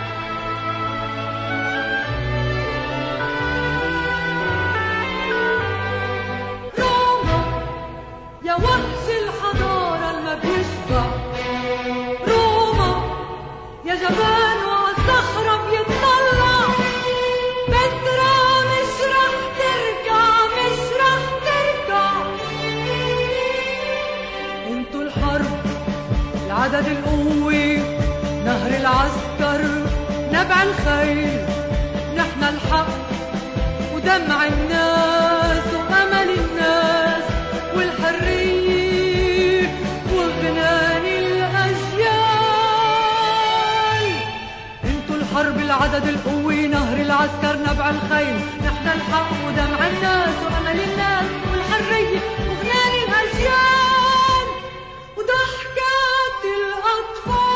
روما يا وحش الحضارة الما بيشبع، روما يا جبان وعالصخرة بيطلع. بترا مش رح ترجع مش رح ترجع. انتو الحرب العدد القوي، نهر العسكر نبع الخيل، نحن الحق ودمع الناس وأمل الناس والحرية وغنان الأجيال. انتو الحرب العدد القوي، نهر العسكر نبع الخيل، نحن الحق ودمع الناس وأمل الناس والحرية وغنان الأجيال وضحكات الأطفال.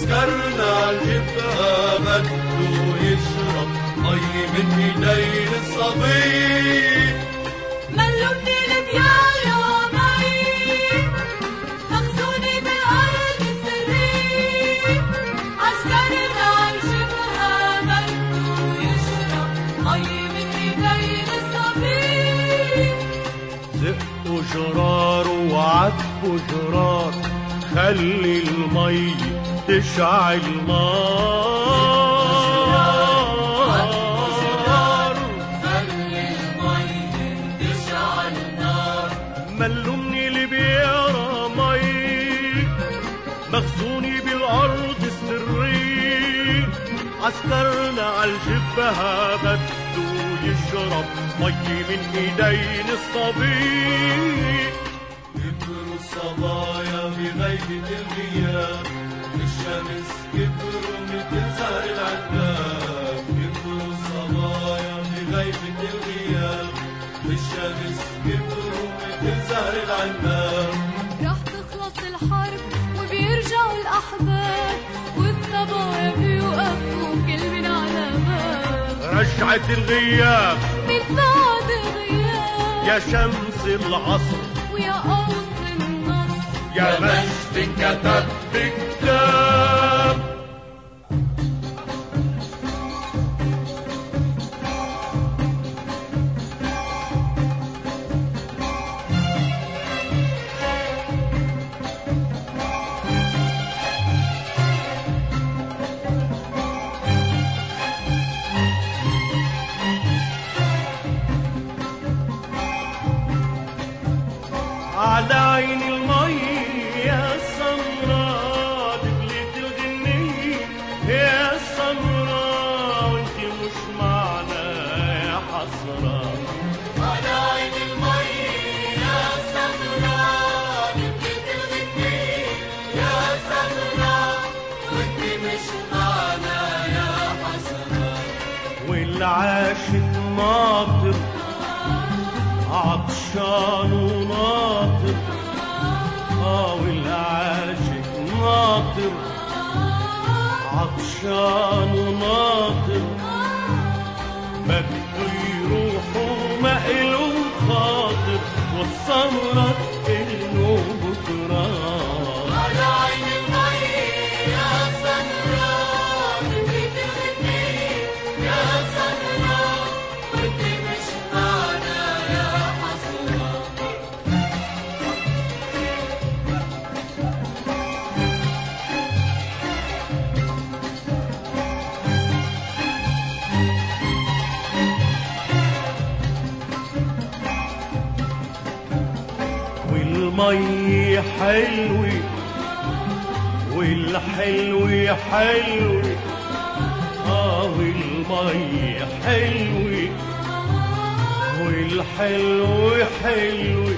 عسكرنا عالجبهة بده يشرب مي من ايدين الصبي. ملوني البيار يا مي مخزوني بالأرض السري، عسكرنا عالجبهة بده يشرب مي من ايدين الصبي. زقوا جرار وعتبوا جرار خلي المي تشعل نار، خلي المي تشعل نار. ملوني البيارة مي مخزوني بالأرض السري، عسكرنا عالجبهة بده يشرب مي من ايدين الصبي. كبروا الصبايا بغيبة الغياب، الشمس كبروا مثل زهر العناب. كبروا الصبايا بغيبة الغياب، الشمس كبروا مثل زهر العناب. رح تخلص الحرب وبيرجعوا الأحباب، والصبايا بيوقفوا كل من على باب. رجعت الغياب من بعد غياب يا شمس العصر ويا قوس النصر، يا مجد كتب بكتاب. على عين المي يا سمراء دبلت الغنية يا سمراء، وانتي مش معنا يا حسرة. على عين المي يا سمراء دبلت الغنية يا سمراء، وانتي مش معنا يا حسرة. والعاشق ناطر عطشان وناطر، اه والعاشق ناطر عطشان وناطر، بده يروح وما إله خاطر، والسمرة إله بكرة. على عين المي يا سمراء دبلت الغنية يا سمراء، وانتي مش معنا يا حسرة. والمي حلوة والحلوة حلوة، اه والمي حلوة والحلوة حلوة،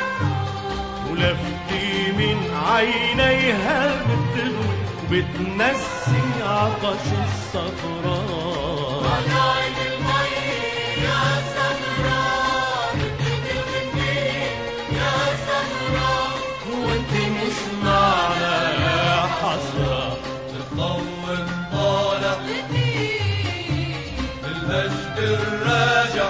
ولفتي من عينيها بتضوي وبتنسي عطش الصفراء. على عين المي يا سمراء دبلت الغنية يا سمراء، وانتي مش معنا يا حسرة. الضوء طالع المجد الراجع،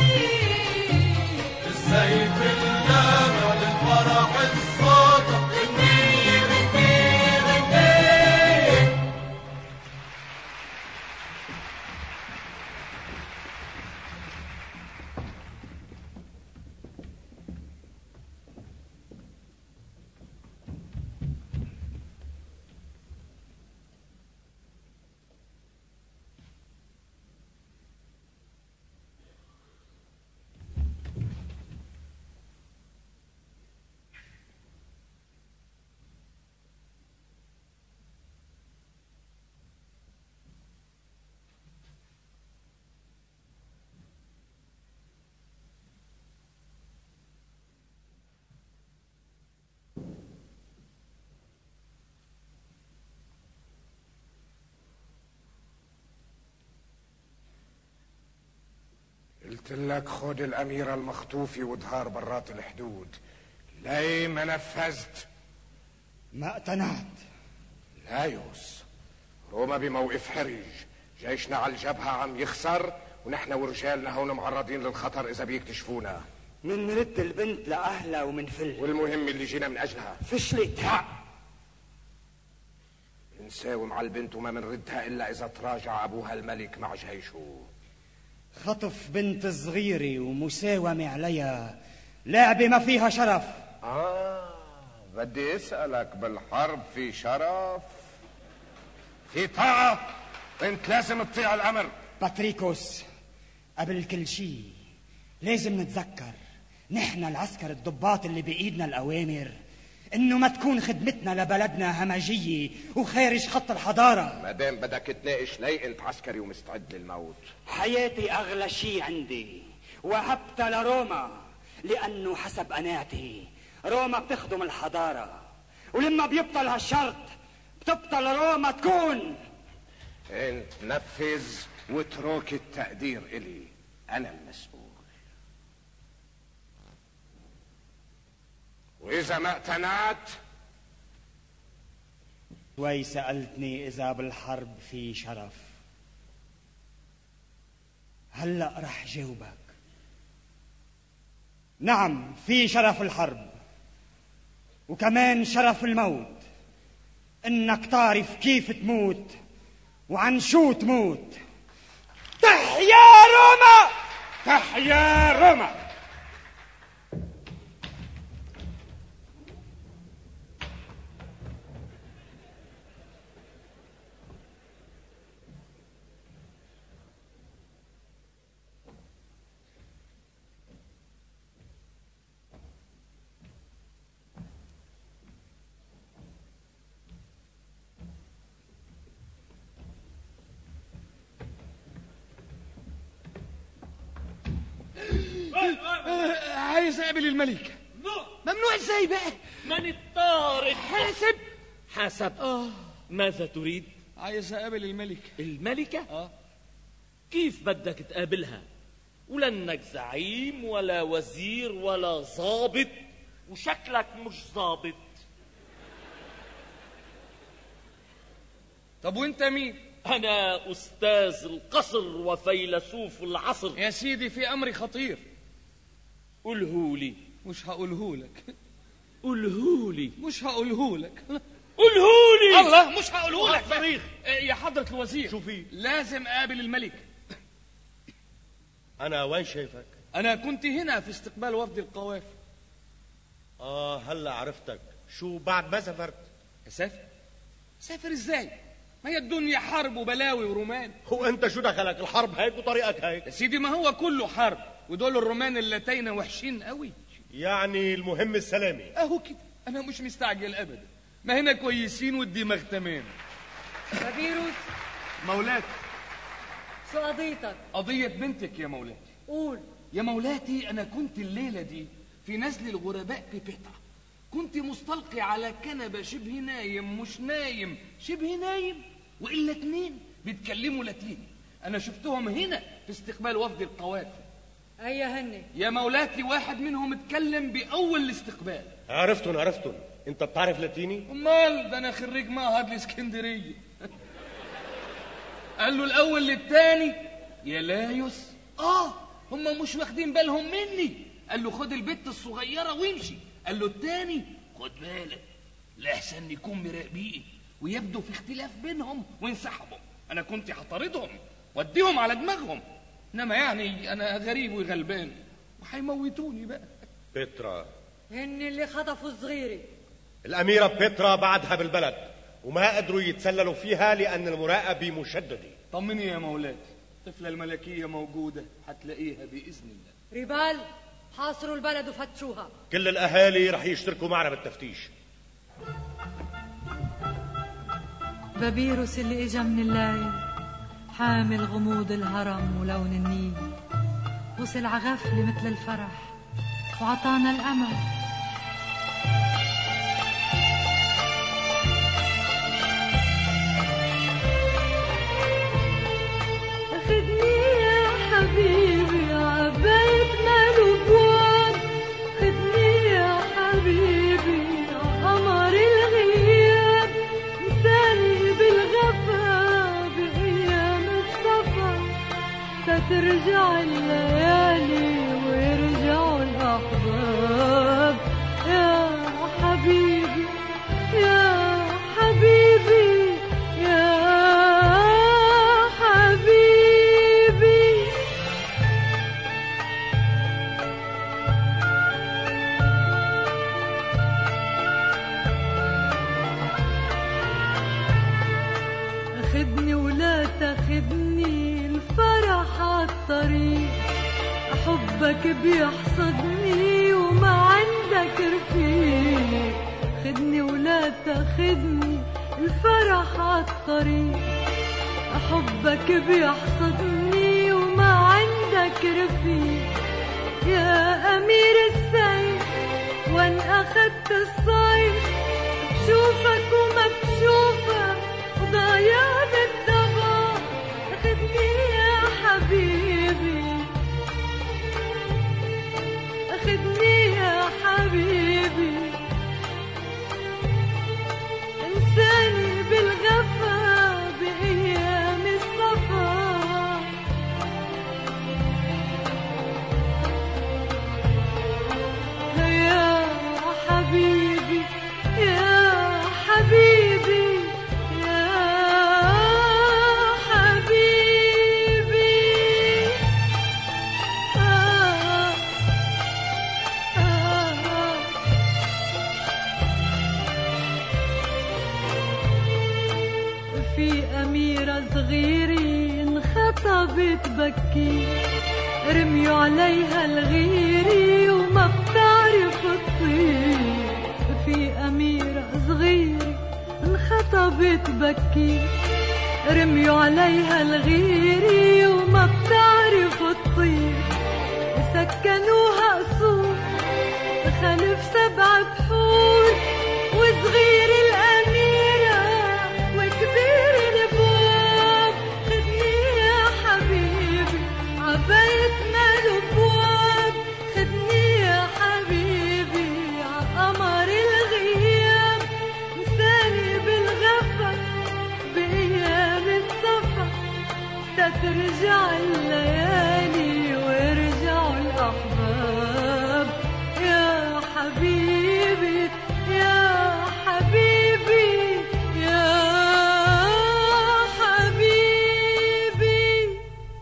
السيف اللامع للفرح الساطع. غنية غنية غنية. قلت لك خد الأميرة المخطوفة وادهار برات الحدود. ليه ما نفذت؟ ما اقتنعت. لايوس، روما بموقف حرج، جيشنا على الجبهة عم يخسر ونحن ورجالنا هون معرضين للخطر إذا بيكتشفونا. منرد البنت لأهلها ومنفل، والمهم اللي جينا من أجلها فشلت. نساوم على البنت وما منردها إلا إذا تراجع أبوها الملك مع جيشه. خطف بنت صغيرة ومساومة عليها لعبة ما فيها شرف. آه بدي أسألك، بالحرب في شرف؟ في طاعة، انت لازم تطيع الأمر. باتريكوس، قبل كل شيء لازم نتذكر نحن العسكر الضباط اللي بإيدنا الأوامر إنه ما تكون خدمتنا لبلدنا همجية وخارج خط الحضارة. ما دام بدك تناقش لي انت عسكري ومستعد للموت. حياتي أغلى شيء عندي وهبتها لروما، لأنه حسب قناعتي روما بتخدم الحضارة، ولما بيبطل هالشرط بتبطل روما تكون. انت نفذ واترك التقدير إلي، أنا المسؤول. وإذا ما اقتنعت شوي سألتني إذا بالحرب في شرف، هلأ رح جاوبك. نعم في شرف الحرب، وكمان شرف الموت، إنك تعرف كيف تموت وعن شو تموت. تحيا روما! تحيا روما! عايز اقابل الملك. ممنوع ازاي بقى؟ من الطارق؟ حاسب حسب. آه. ماذا تريد؟ عايز اقابل الملك. الملكة؟ اه. كيف بدك تقابلها؟ ولنك زعيم ولا وزير ولا ضابط، وشكلك مش ضابط. طب وانت مين؟ أنا أستاذ القصر وفيلسوف العصر. يا سيدي في أمري خطير. قولهولي. مش هقولهولك. قولهولي. مش هقولهولك. قولهولي. الله مش هقولهولك. صريخ. يا حضرة الوزير، شوفي، لازم أقابل الملك. أنا وين شايفك؟ أنا كنت هنا في استقبال وفد القوافل. آه هلا عرفتك. شو بعد ما سافرت؟ أسافر؟ سافر إزاي؟ ما هي الدنيا حرب وبلاوي ورومان. هو أنت شو دخلك الحرب هيك وطريقك هيك؟ يا سيدي ما هو كله حرب، ودول الرومان اللتين وحشين قوي. يعني المهم السلامة. أهو كده، أنا مش مستعجل أبدا، ما هنا كويسين والدماغ تمام. بابيروس، مولاتي. شو قضيتك؟ قضية بنتك يا مولاتي. قول. يا مولاتي، أنا كنت الليلة دي في نزل الغرباء ببيترا، كنت مستلقي على كنبة شبه نايم، مش نايم شبه نايم، وإلا اتنين بيتكلموا لاتيني. أنا شفتهم هنا في استقبال وفد القوافل. أيا هني؟ يا مولاتي واحد منهم اتكلم بأول الاستقبال. عرفتن عرفتن. أنت بتعرف لاتيني؟ أمال ده أنا خريج معهد الإسكندرية. قال له الأول للتاني يا لايوس، آه هم مش واخدين بالهم مني. قال له خد البت الصغيرة وامشي. قال له التاني خد بالك لأحسن يكون مراقبين ويبدو في اختلاف بينهم وانسحبوا. أنا كنت هطاردهم واديهم على دماغهم، إنما يعني أنا غريب وغلبان وهيموتوني بقى. بيترا هن اللي خطفوا الصغيرة. الأميرة بيترا بعدها بالبلد وما قدروا يتسللوا فيها لأن المراقبة مشددة. طمني يا مولاتي، الطفلة الملكية موجودة، هتلاقيها بإذن الله. ريبال، حاصروا البلد وفتشوها. كل الأهالي رح يشتركوا معنا بالتفتيش. بابيروس اللي اجا من الليل حامل غموض الهرم ولون النيل، وصل عغفلة مثل الفرح وعطانا الأمل. خدني يا حبيبي عبيت ماله بواب، خدني يا حبيبي قمر الغياب، مثال حبك بيحصدني وما عندك رفيق، خدني ولا تاخدني الفرح عالطريق. حبك بيحصدني وما عندك رفيق، يا أمير السيف وان أخدت الصيف، بشوفك وما بشوفك وضايع بالضباب. خدني يا حبيبي، خدني يا حبيبي، انساني بالغفا بأيام الصفا. يا حبيبي يا حبيبي يا حبيبي. آه آه في أميرة صغيرة انخطبت بكي، رميوا عليها الغيري وما بتعرف تطير. في أميرة صغيرة انخطبت بكي، رميوا عليها الغيري وما بتعرف تطير. سكنوها قصور خلف سبع بحور، وصغير الأميرة وكبير البواب. خدني يا حبيبي عبيت مال بواب، خدني يا حبيبي عقمر الغياب. نساني بالغفا بأيام السفر، تترجع الليالي ويرجعوا الأحباب. يا حبيبي يا حبيبي يا حبيبي.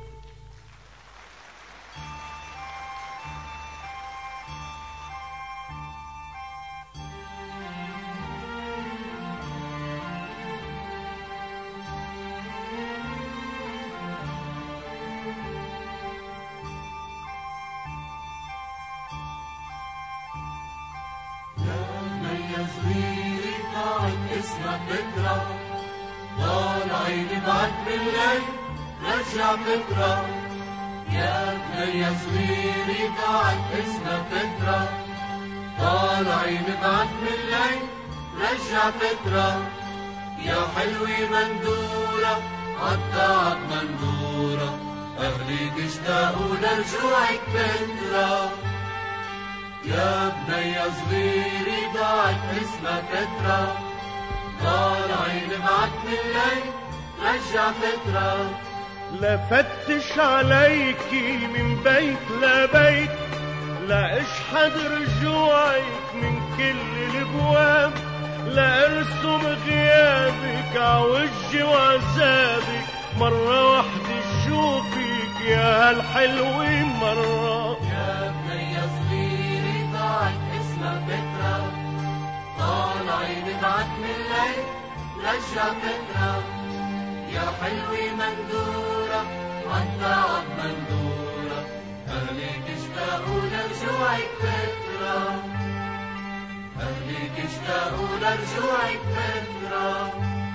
يا صغيري ضاعت اسمك بكرة، طالعين بعد بالليل رجع بكرة. يا بني يا صغيري ضاعت اسمك بكرة، طالعين بعد بالليل رجع بكرة. يا حلوة مندورة عالتعب مندورة، أهليك اشتاقوا لرجوعك بكرة. يا بني يا صغيري ضاعت اسمك بكرة، طالعين بعد بالليل رجع بكرة. لا فتش عليكي من بيت لبيت، لا اشحد رجوعك من كل الابواب. لا ارسم غيابك عوجي وعذابك، مرة واحدة شوفك يا هالحلوة مرة. يا بني يا صغيري ضاعت اسمك بكرة، طالعين بعد بالليل رجع بكرة. يا حلوة مندورة عالتعب مندورة، أهليك اشتاقوا لرجوعك بكرة. أهليك اشتاقوا لرجوعك بكرة.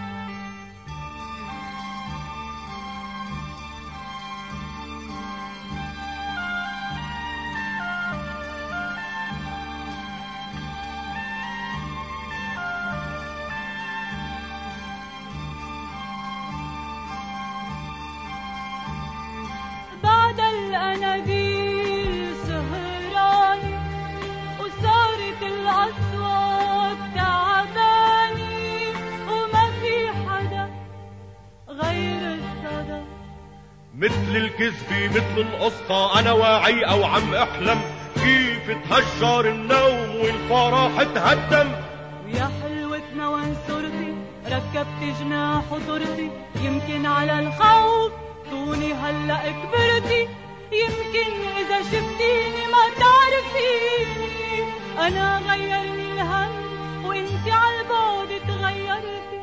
بعد الأناديل سهراني، وصارت الأصوات تعباني، وما في حدا غير الصدى. مثل الكذبة مثل القصة، أنا واعي أو عم أحلم، كيف تهجر النوم والفرح تهدم. ويا حلوتنا وين صرتي، ركبت جناح وطرتي، يمكن على الخوف طوني هلأ كبرتي. يمكن إذا شفتيني ما تعرفيني، أنا غيرني الهم وإنتي عالبعد تغيرتي.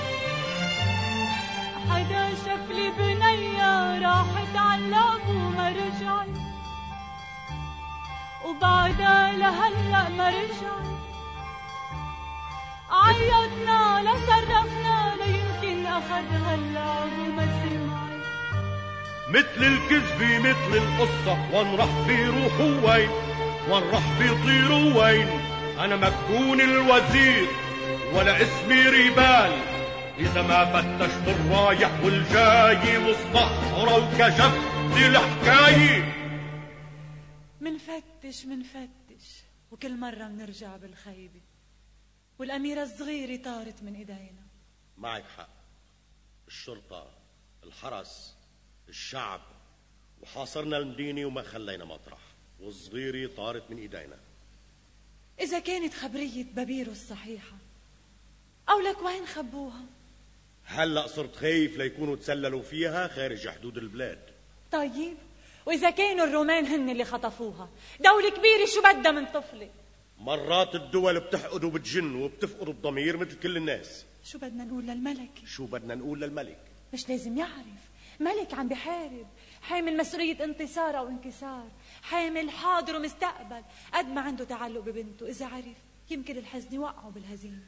حدا شاف لي بنية راحت عاللعب وما رجعت، وبعدها لهلأ ما رجعت. عيطنا لصرفنا ليمكن أخذها اللعب وما سمعت. مثل الكذبة مثل القصة، وين رح بيروحوا وين، وين رح بيطيروا وين. أنا مكون الوزير ولا اسمي ريبال، إذا ما فتشت الرايح والجاي مصطحرة وكشفت الحكاية. منفتش منفتش وكل مرة منرجع بالخيبة، والأميرة الصغيرة طارت من إيدينا. معك حق، الشرطة، الحرس، الشعب، وحاصرنا المدينة وما خلينا مطرح، والصغيرة طارت من إيدينا. إذا كانت خبرية بابيرو الصحيحة، أو لك وين خبوها؟ هلأ صرت خايف ليكونوا تسللوا فيها خارج حدود البلاد. طيب وإذا كانوا الرومان هن اللي خطفوها، دولة كبيرة شو بدها من طفلة؟ مرات الدول بتحقد وبتجن وبتفقد الضمير مثل كل الناس. شو بدنا نقول للملك؟ شو بدنا نقول للملك؟ مش لازم يعرف، ملك عم بحارب، حامل مسؤولية انتصار أو انكسار، حامل حاضر ومستقبل، قد ما عنده تعلق ببنته. إذا عرف يمكن الحزن يوقعه بالهزيمة.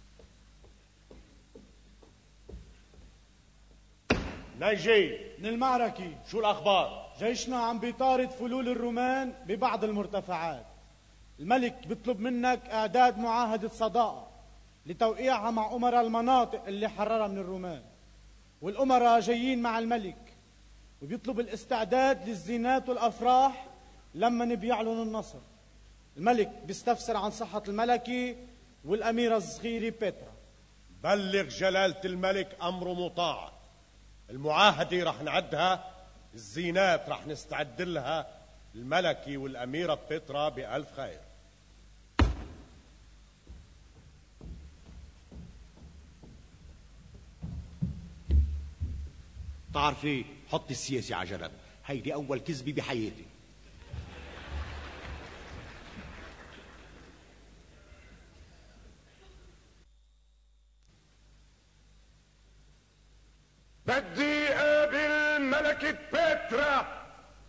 ناجي من المعركة، شو الأخبار؟ جيشنا عم بيطارد فلول الرومان ببعض المرتفعات. الملك بيطلب منك إعداد معاهدة صداقة لتوقيعها مع أمراء المناطق اللي حررها من الرومان، والأمراء جايين مع الملك، وبيطلب الاستعداد للزينات والأفراح لما بيعلنوا النصر. الملك بيستفسر عن صحة الملكة والأميرة الصغيرة بيترا. بلغ جلالة الملك أمره مطاع. المعاهدة رح نعدها، الزينات رح نستعد لها، الملكة والأميرة بيترا بألف خير. تعرفي، حطي السياسة على جنب، هيدي أول كذبة بحياتي. بدي قابل ملكة بيترا.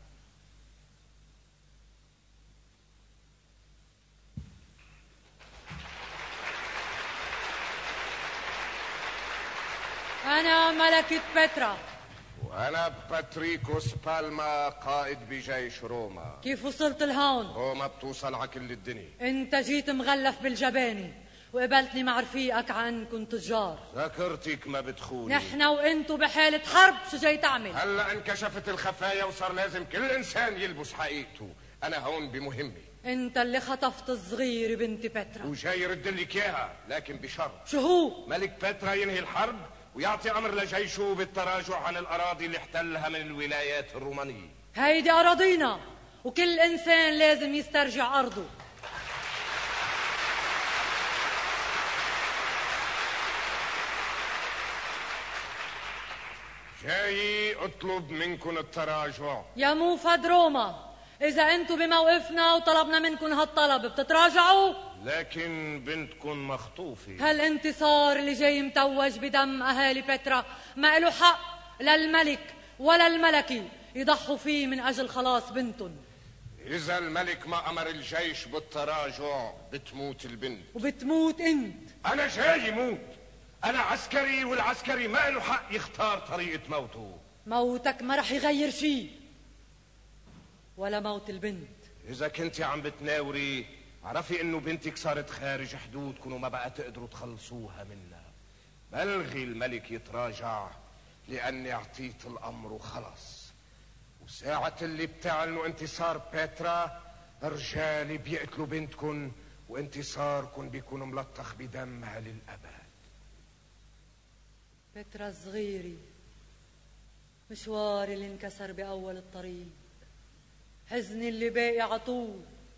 أنا ملكة بيترا. وأنا باتريكوس بالما، قائد بجيش روما. كيف وصلت لهون؟ روما بتوصل على كل الدنيا. أنت جيت مغلف بالجبانة وقبلتني مع رفيقك عنكم تجار. ذاكرتك ما بتخوني. نحن وانتو بحالة حرب، شو جاي تعمل؟ هلا انكشفت الخفايا وصار لازم كل انسان يلبس حقيقته. انا هون بمهمة. انت اللي خطفت الصغيرة بنتي بيترا، وجاي يرد لك اياها، لكن بشرط. شو هو؟ ملك بيترا ينهي الحرب ويعطي امر لجيشه بالتراجع عن الاراضي اللي احتلها من الولايات الرومانية. هيدي اراضينا، وكل انسان لازم يسترجع ارضه. جاي اطلب منكم التراجع. يا موفد روما، اذا انتو بموقفنا وطلبنا منكم هالطلب بتتراجعوا؟ لكن بنتكم مخطوفة. هالانتصار اللي جاي متوج بدم اهالي بيترا ما له حق للملك ولا الملكي يضحوا فيه من اجل خلاص بنتن. اذا الملك ما امر الجيش بالتراجع بتموت البنت. وبتموت انت. انا جاي موت. أنا عسكري، والعسكري ما له حق يختار طريقة موته. موتك ما رح يغير شيء، ولا موت البنت. إذا كنت عم بتناوري، عرفي إنه بنتك صارت خارج حدودكم وما بقى تقدروا تخلصوها منها. بلغي الملك يتراجع، لأني أعطيت الأمر وخلص. وساعة اللي بتعلنوا انتصار بيترا، رجالي بيقتلوا بنتكم، وانتصاركم بيكون ملطخ بدمها للأبد. بيترا الصغيرة، مشواري اللي انكسر بأول الطريق، حزني اللي باقي عطول،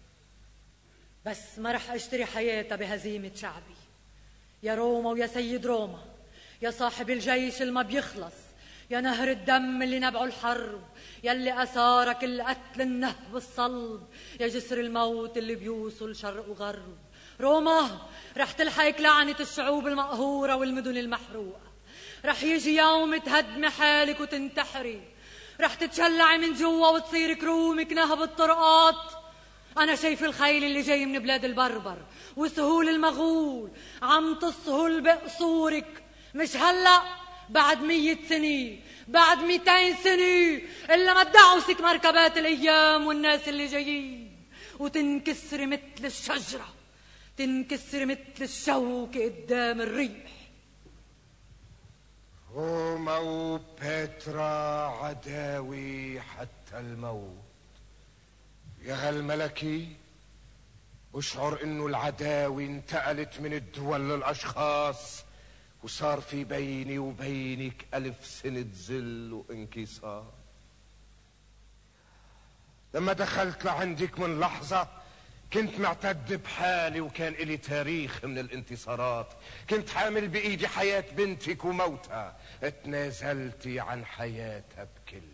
بس ما رح اشتري حياتها بهزيمة شعبي. يا روما ويا سيد روما، يا صاحب الجيش اللي ما بيخلص، يا نهر الدم اللي نبعه الحرب، يا اللي أثارك القتل النهب الصلب، يا جسر الموت اللي بيوصل شرق وغرب. روما، رح تلحقك لعنة الشعوب المقهورة والمدن المحروقة. رح يجي يوم تهدمي حالك وتنتحري، رح تتشلعي من جوا وتصير كرومك نهب الطرقات. أنا شايف الخيل اللي جاي من بلاد البربر وسهول المغول عم تصهل بقصورك، مش هلأ، بعد مية سنة، بعد ميتين سنة، إلا ما تدعوسك مركبات الأيام والناس اللي جايين وتنكسر مثل الشجرة، تنكسر مثل الشوك قدام الريح. روما وبترا عداوي حتى الموت. يا هالملكي، اشعر انه العداوي انتقلت من الدول للاشخاص، وصار في بيني وبينك الف سنة ذل وانكسار. لما دخلت لعندك من لحظة كنت معتد بحالي وكان إلي تاريخ من الانتصارات، كنت حامل بإيدي حياة بنتك وموتها، اتنازلتي عن حياتها بكلمة.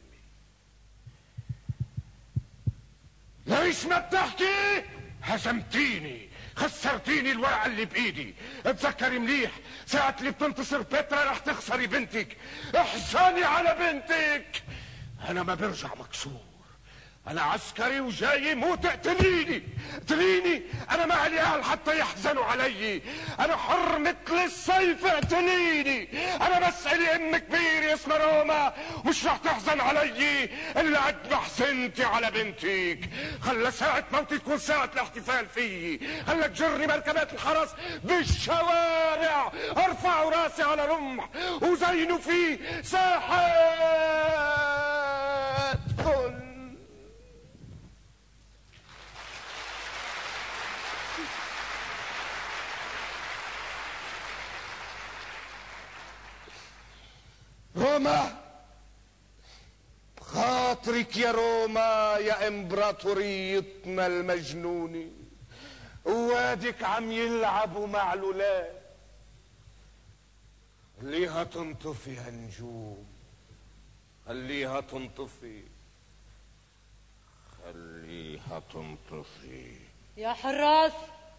ليش ما بتحكي؟ هزمتيني، خسرتيني الورقة اللي بإيدي. اتذكري مليح، ساعة اللي بتنتصر بترا رح تخسري بنتك. احزني على بنتك. أنا ما برجع مكسور، أنا عسكري وجاي مو تقتليني، اقتليني، أنا ما علي أهل حتى يحزنوا علي، أنا حر مثل السيف، اقتليني، أنا بس إلي أم كبيرة اسمها روما، مش رح تحزن علي إلا قد ما حزنتي على بنتك. خلى ساعة موتي تكون ساعة الاحتفال فيي، خلى تجرني مركبات الحرس بالشوارع، ارفعوا راسي على رمح وزينوا فيه ساحات كل. روما، خاطرك يا روما يا امبراطوريتنا المجنونة، وادك عم يلعبوا مع الولاد. خليها تنطفي هالنجوم، خليها تنطفي، خليها تنطفي. يا حراس،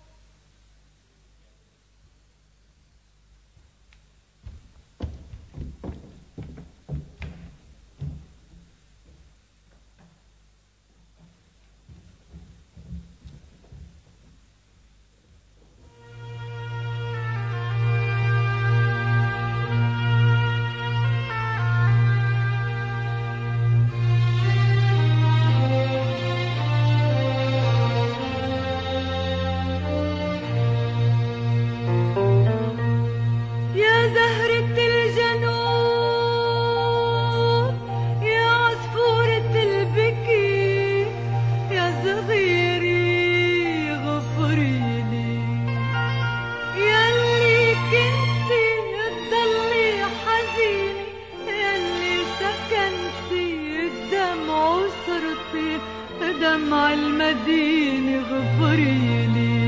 دمع المدينة غفريلي.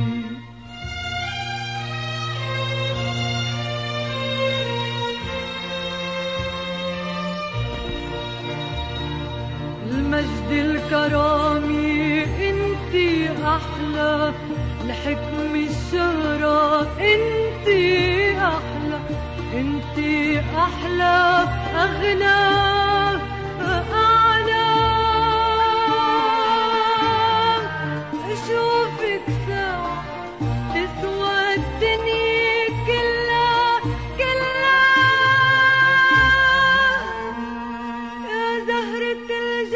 المجد الكرامي انتي احلى، الحكم الشهرة انتي احلى، انتي احلى اغلى اعلى. اشوفك ساعة تسوى الدنيا كلها كلها. يا زهرة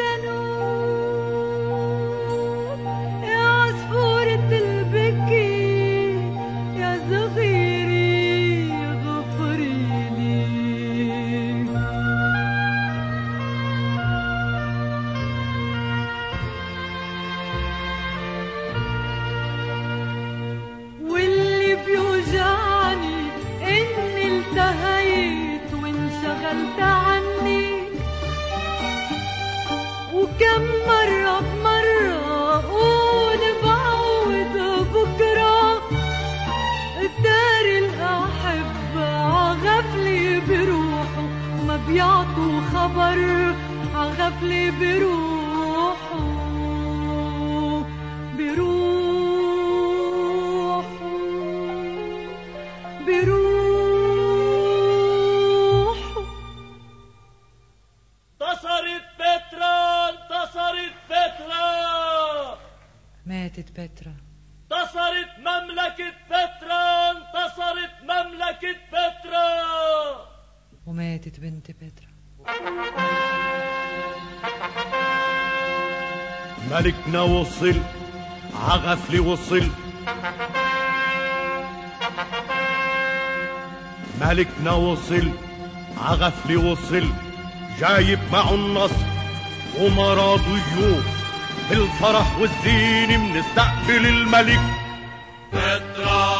الجنوب، يا عصفورة البكي، يا صغيري غفريلي. واللي بيوجعني اني التهيت وانشغلت عني، وكم مرة بمرة اقول بعود بكرة. دار الأحبة عغفلي بروحه، ما بيعطوا خبر عغفلي بروحه بروحه بروحه. انتصرت بترا، انتصرت بترا، بترا. انتصرت مملكة بترا، انتصرت مملكة بترا. وماتت بنت بترا. ملكنا وصل عغفلي وصل، ملكنا وصل عغفلي وصل، جايب معه النصر ومرا ضيوف، بالفرح والزين منستقبل الملك بترا.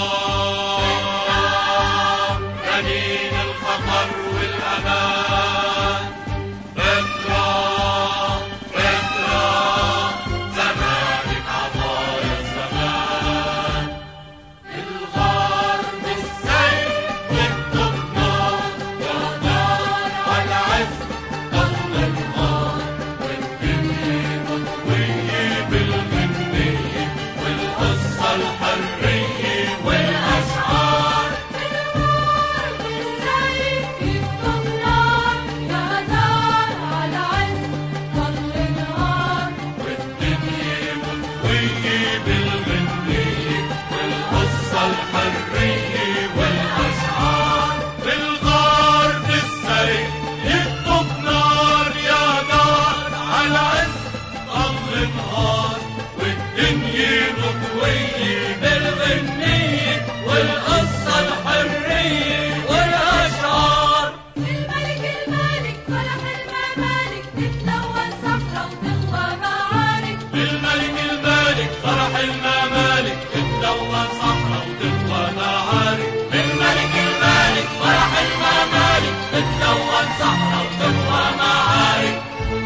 جنين الخطر والأمان، بترا بترا زمانك عطايا الزمان. الغرب السيف يكتب نار، يا نار على عز ضل النار، والدنيا مطوية بالغنية والقصة الحرية والأشعار. الغرب السيف يكتب نار، يا نار على عز ضل النار، والدنيا مطوية بالغنية والقصة الحرية والأشعار. بالغرب السيف يكتب نار، يا نار على عز ضل النهار، والدنيا مطوية بالغنية والقصة الحرية والأشعار. الملك الملك فرح الممالك، تتلون صحرا وتغوى معارك. الملك الملك فرح الممالك، تتلون صحرا وتغوى معارك. الملك الملك فرح الممالك، تتلون صحرا وتغوى معارك.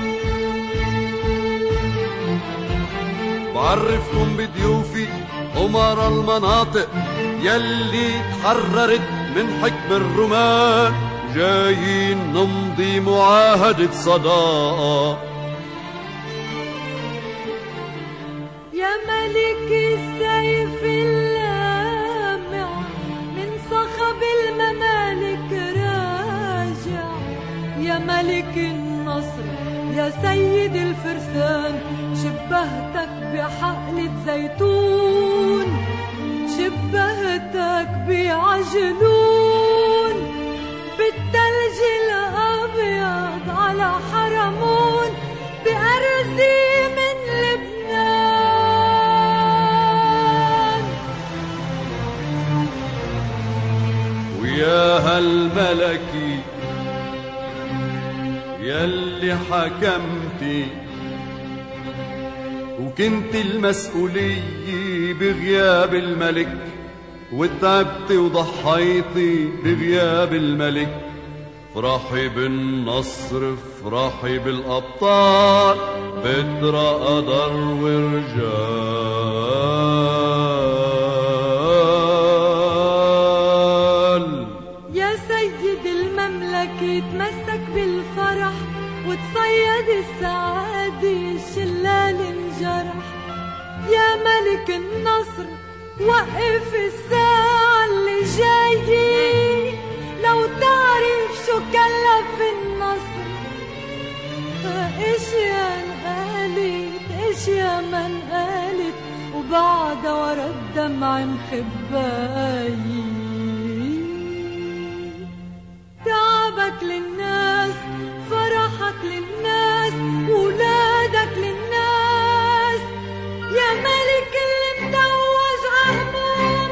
بعرفكم بضيوفي أمراء المناطق يلي تحررت من حكم الرومان، جايين نمضي معاهدة صداقة. يا ملك السيف اللامع، من صخب الممالك راجع. يا ملك النصر يا سيد الفرسان، شبهتك بحقلة زيتون، شبهتك بعجلون، بالثلج الأبيض على حرمون، بأرزي من لبنان. ويا هالملكي يلي حكمتي وكنت المسؤولية بغياب الملك، وتعبتي وضحيتي بغياب الملك. افرحي بالنصر افرحي بالأبطال، بترا قدر ورجال. يا سيد المملكة تمسك بالفرح، وتصيد السعادة شلال انجرح. يا ملك النصر وقف الساعة اللي جاية، لو تعرف شو كلف النصر. اشياء انقالت اشياء ما انقالت، وبعدها ورا الدمع مخباية. تعبك للناس فرحك للناس، ولادك للناس. يا ملك اللي متوج عهموم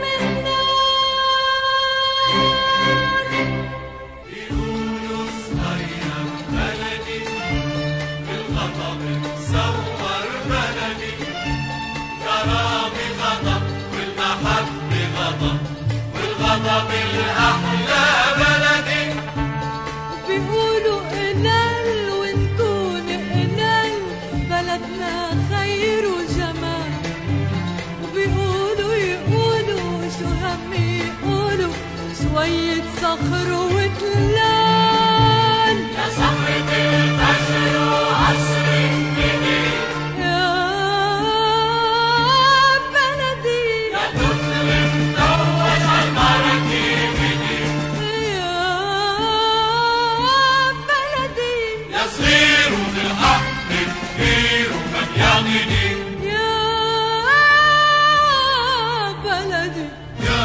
الناس. يقولوا صغير بلدي، بالغضب تصور بلدي. كرامي غضب والمحبة غضب، والغضب الأحلى بلدي. بيقولوا قلال ونكون قلال، بلدنا خير وجمال. وبيقولوا يقولوا شو هم يقولوا، شوية صخر وتلال. يا صخرة الفجر وعصر النبيل، يا بلدي يا طفل متوج عالمركي بدي. يا بلدي يا صغير وبالحق كبير ومن يغني. يا يا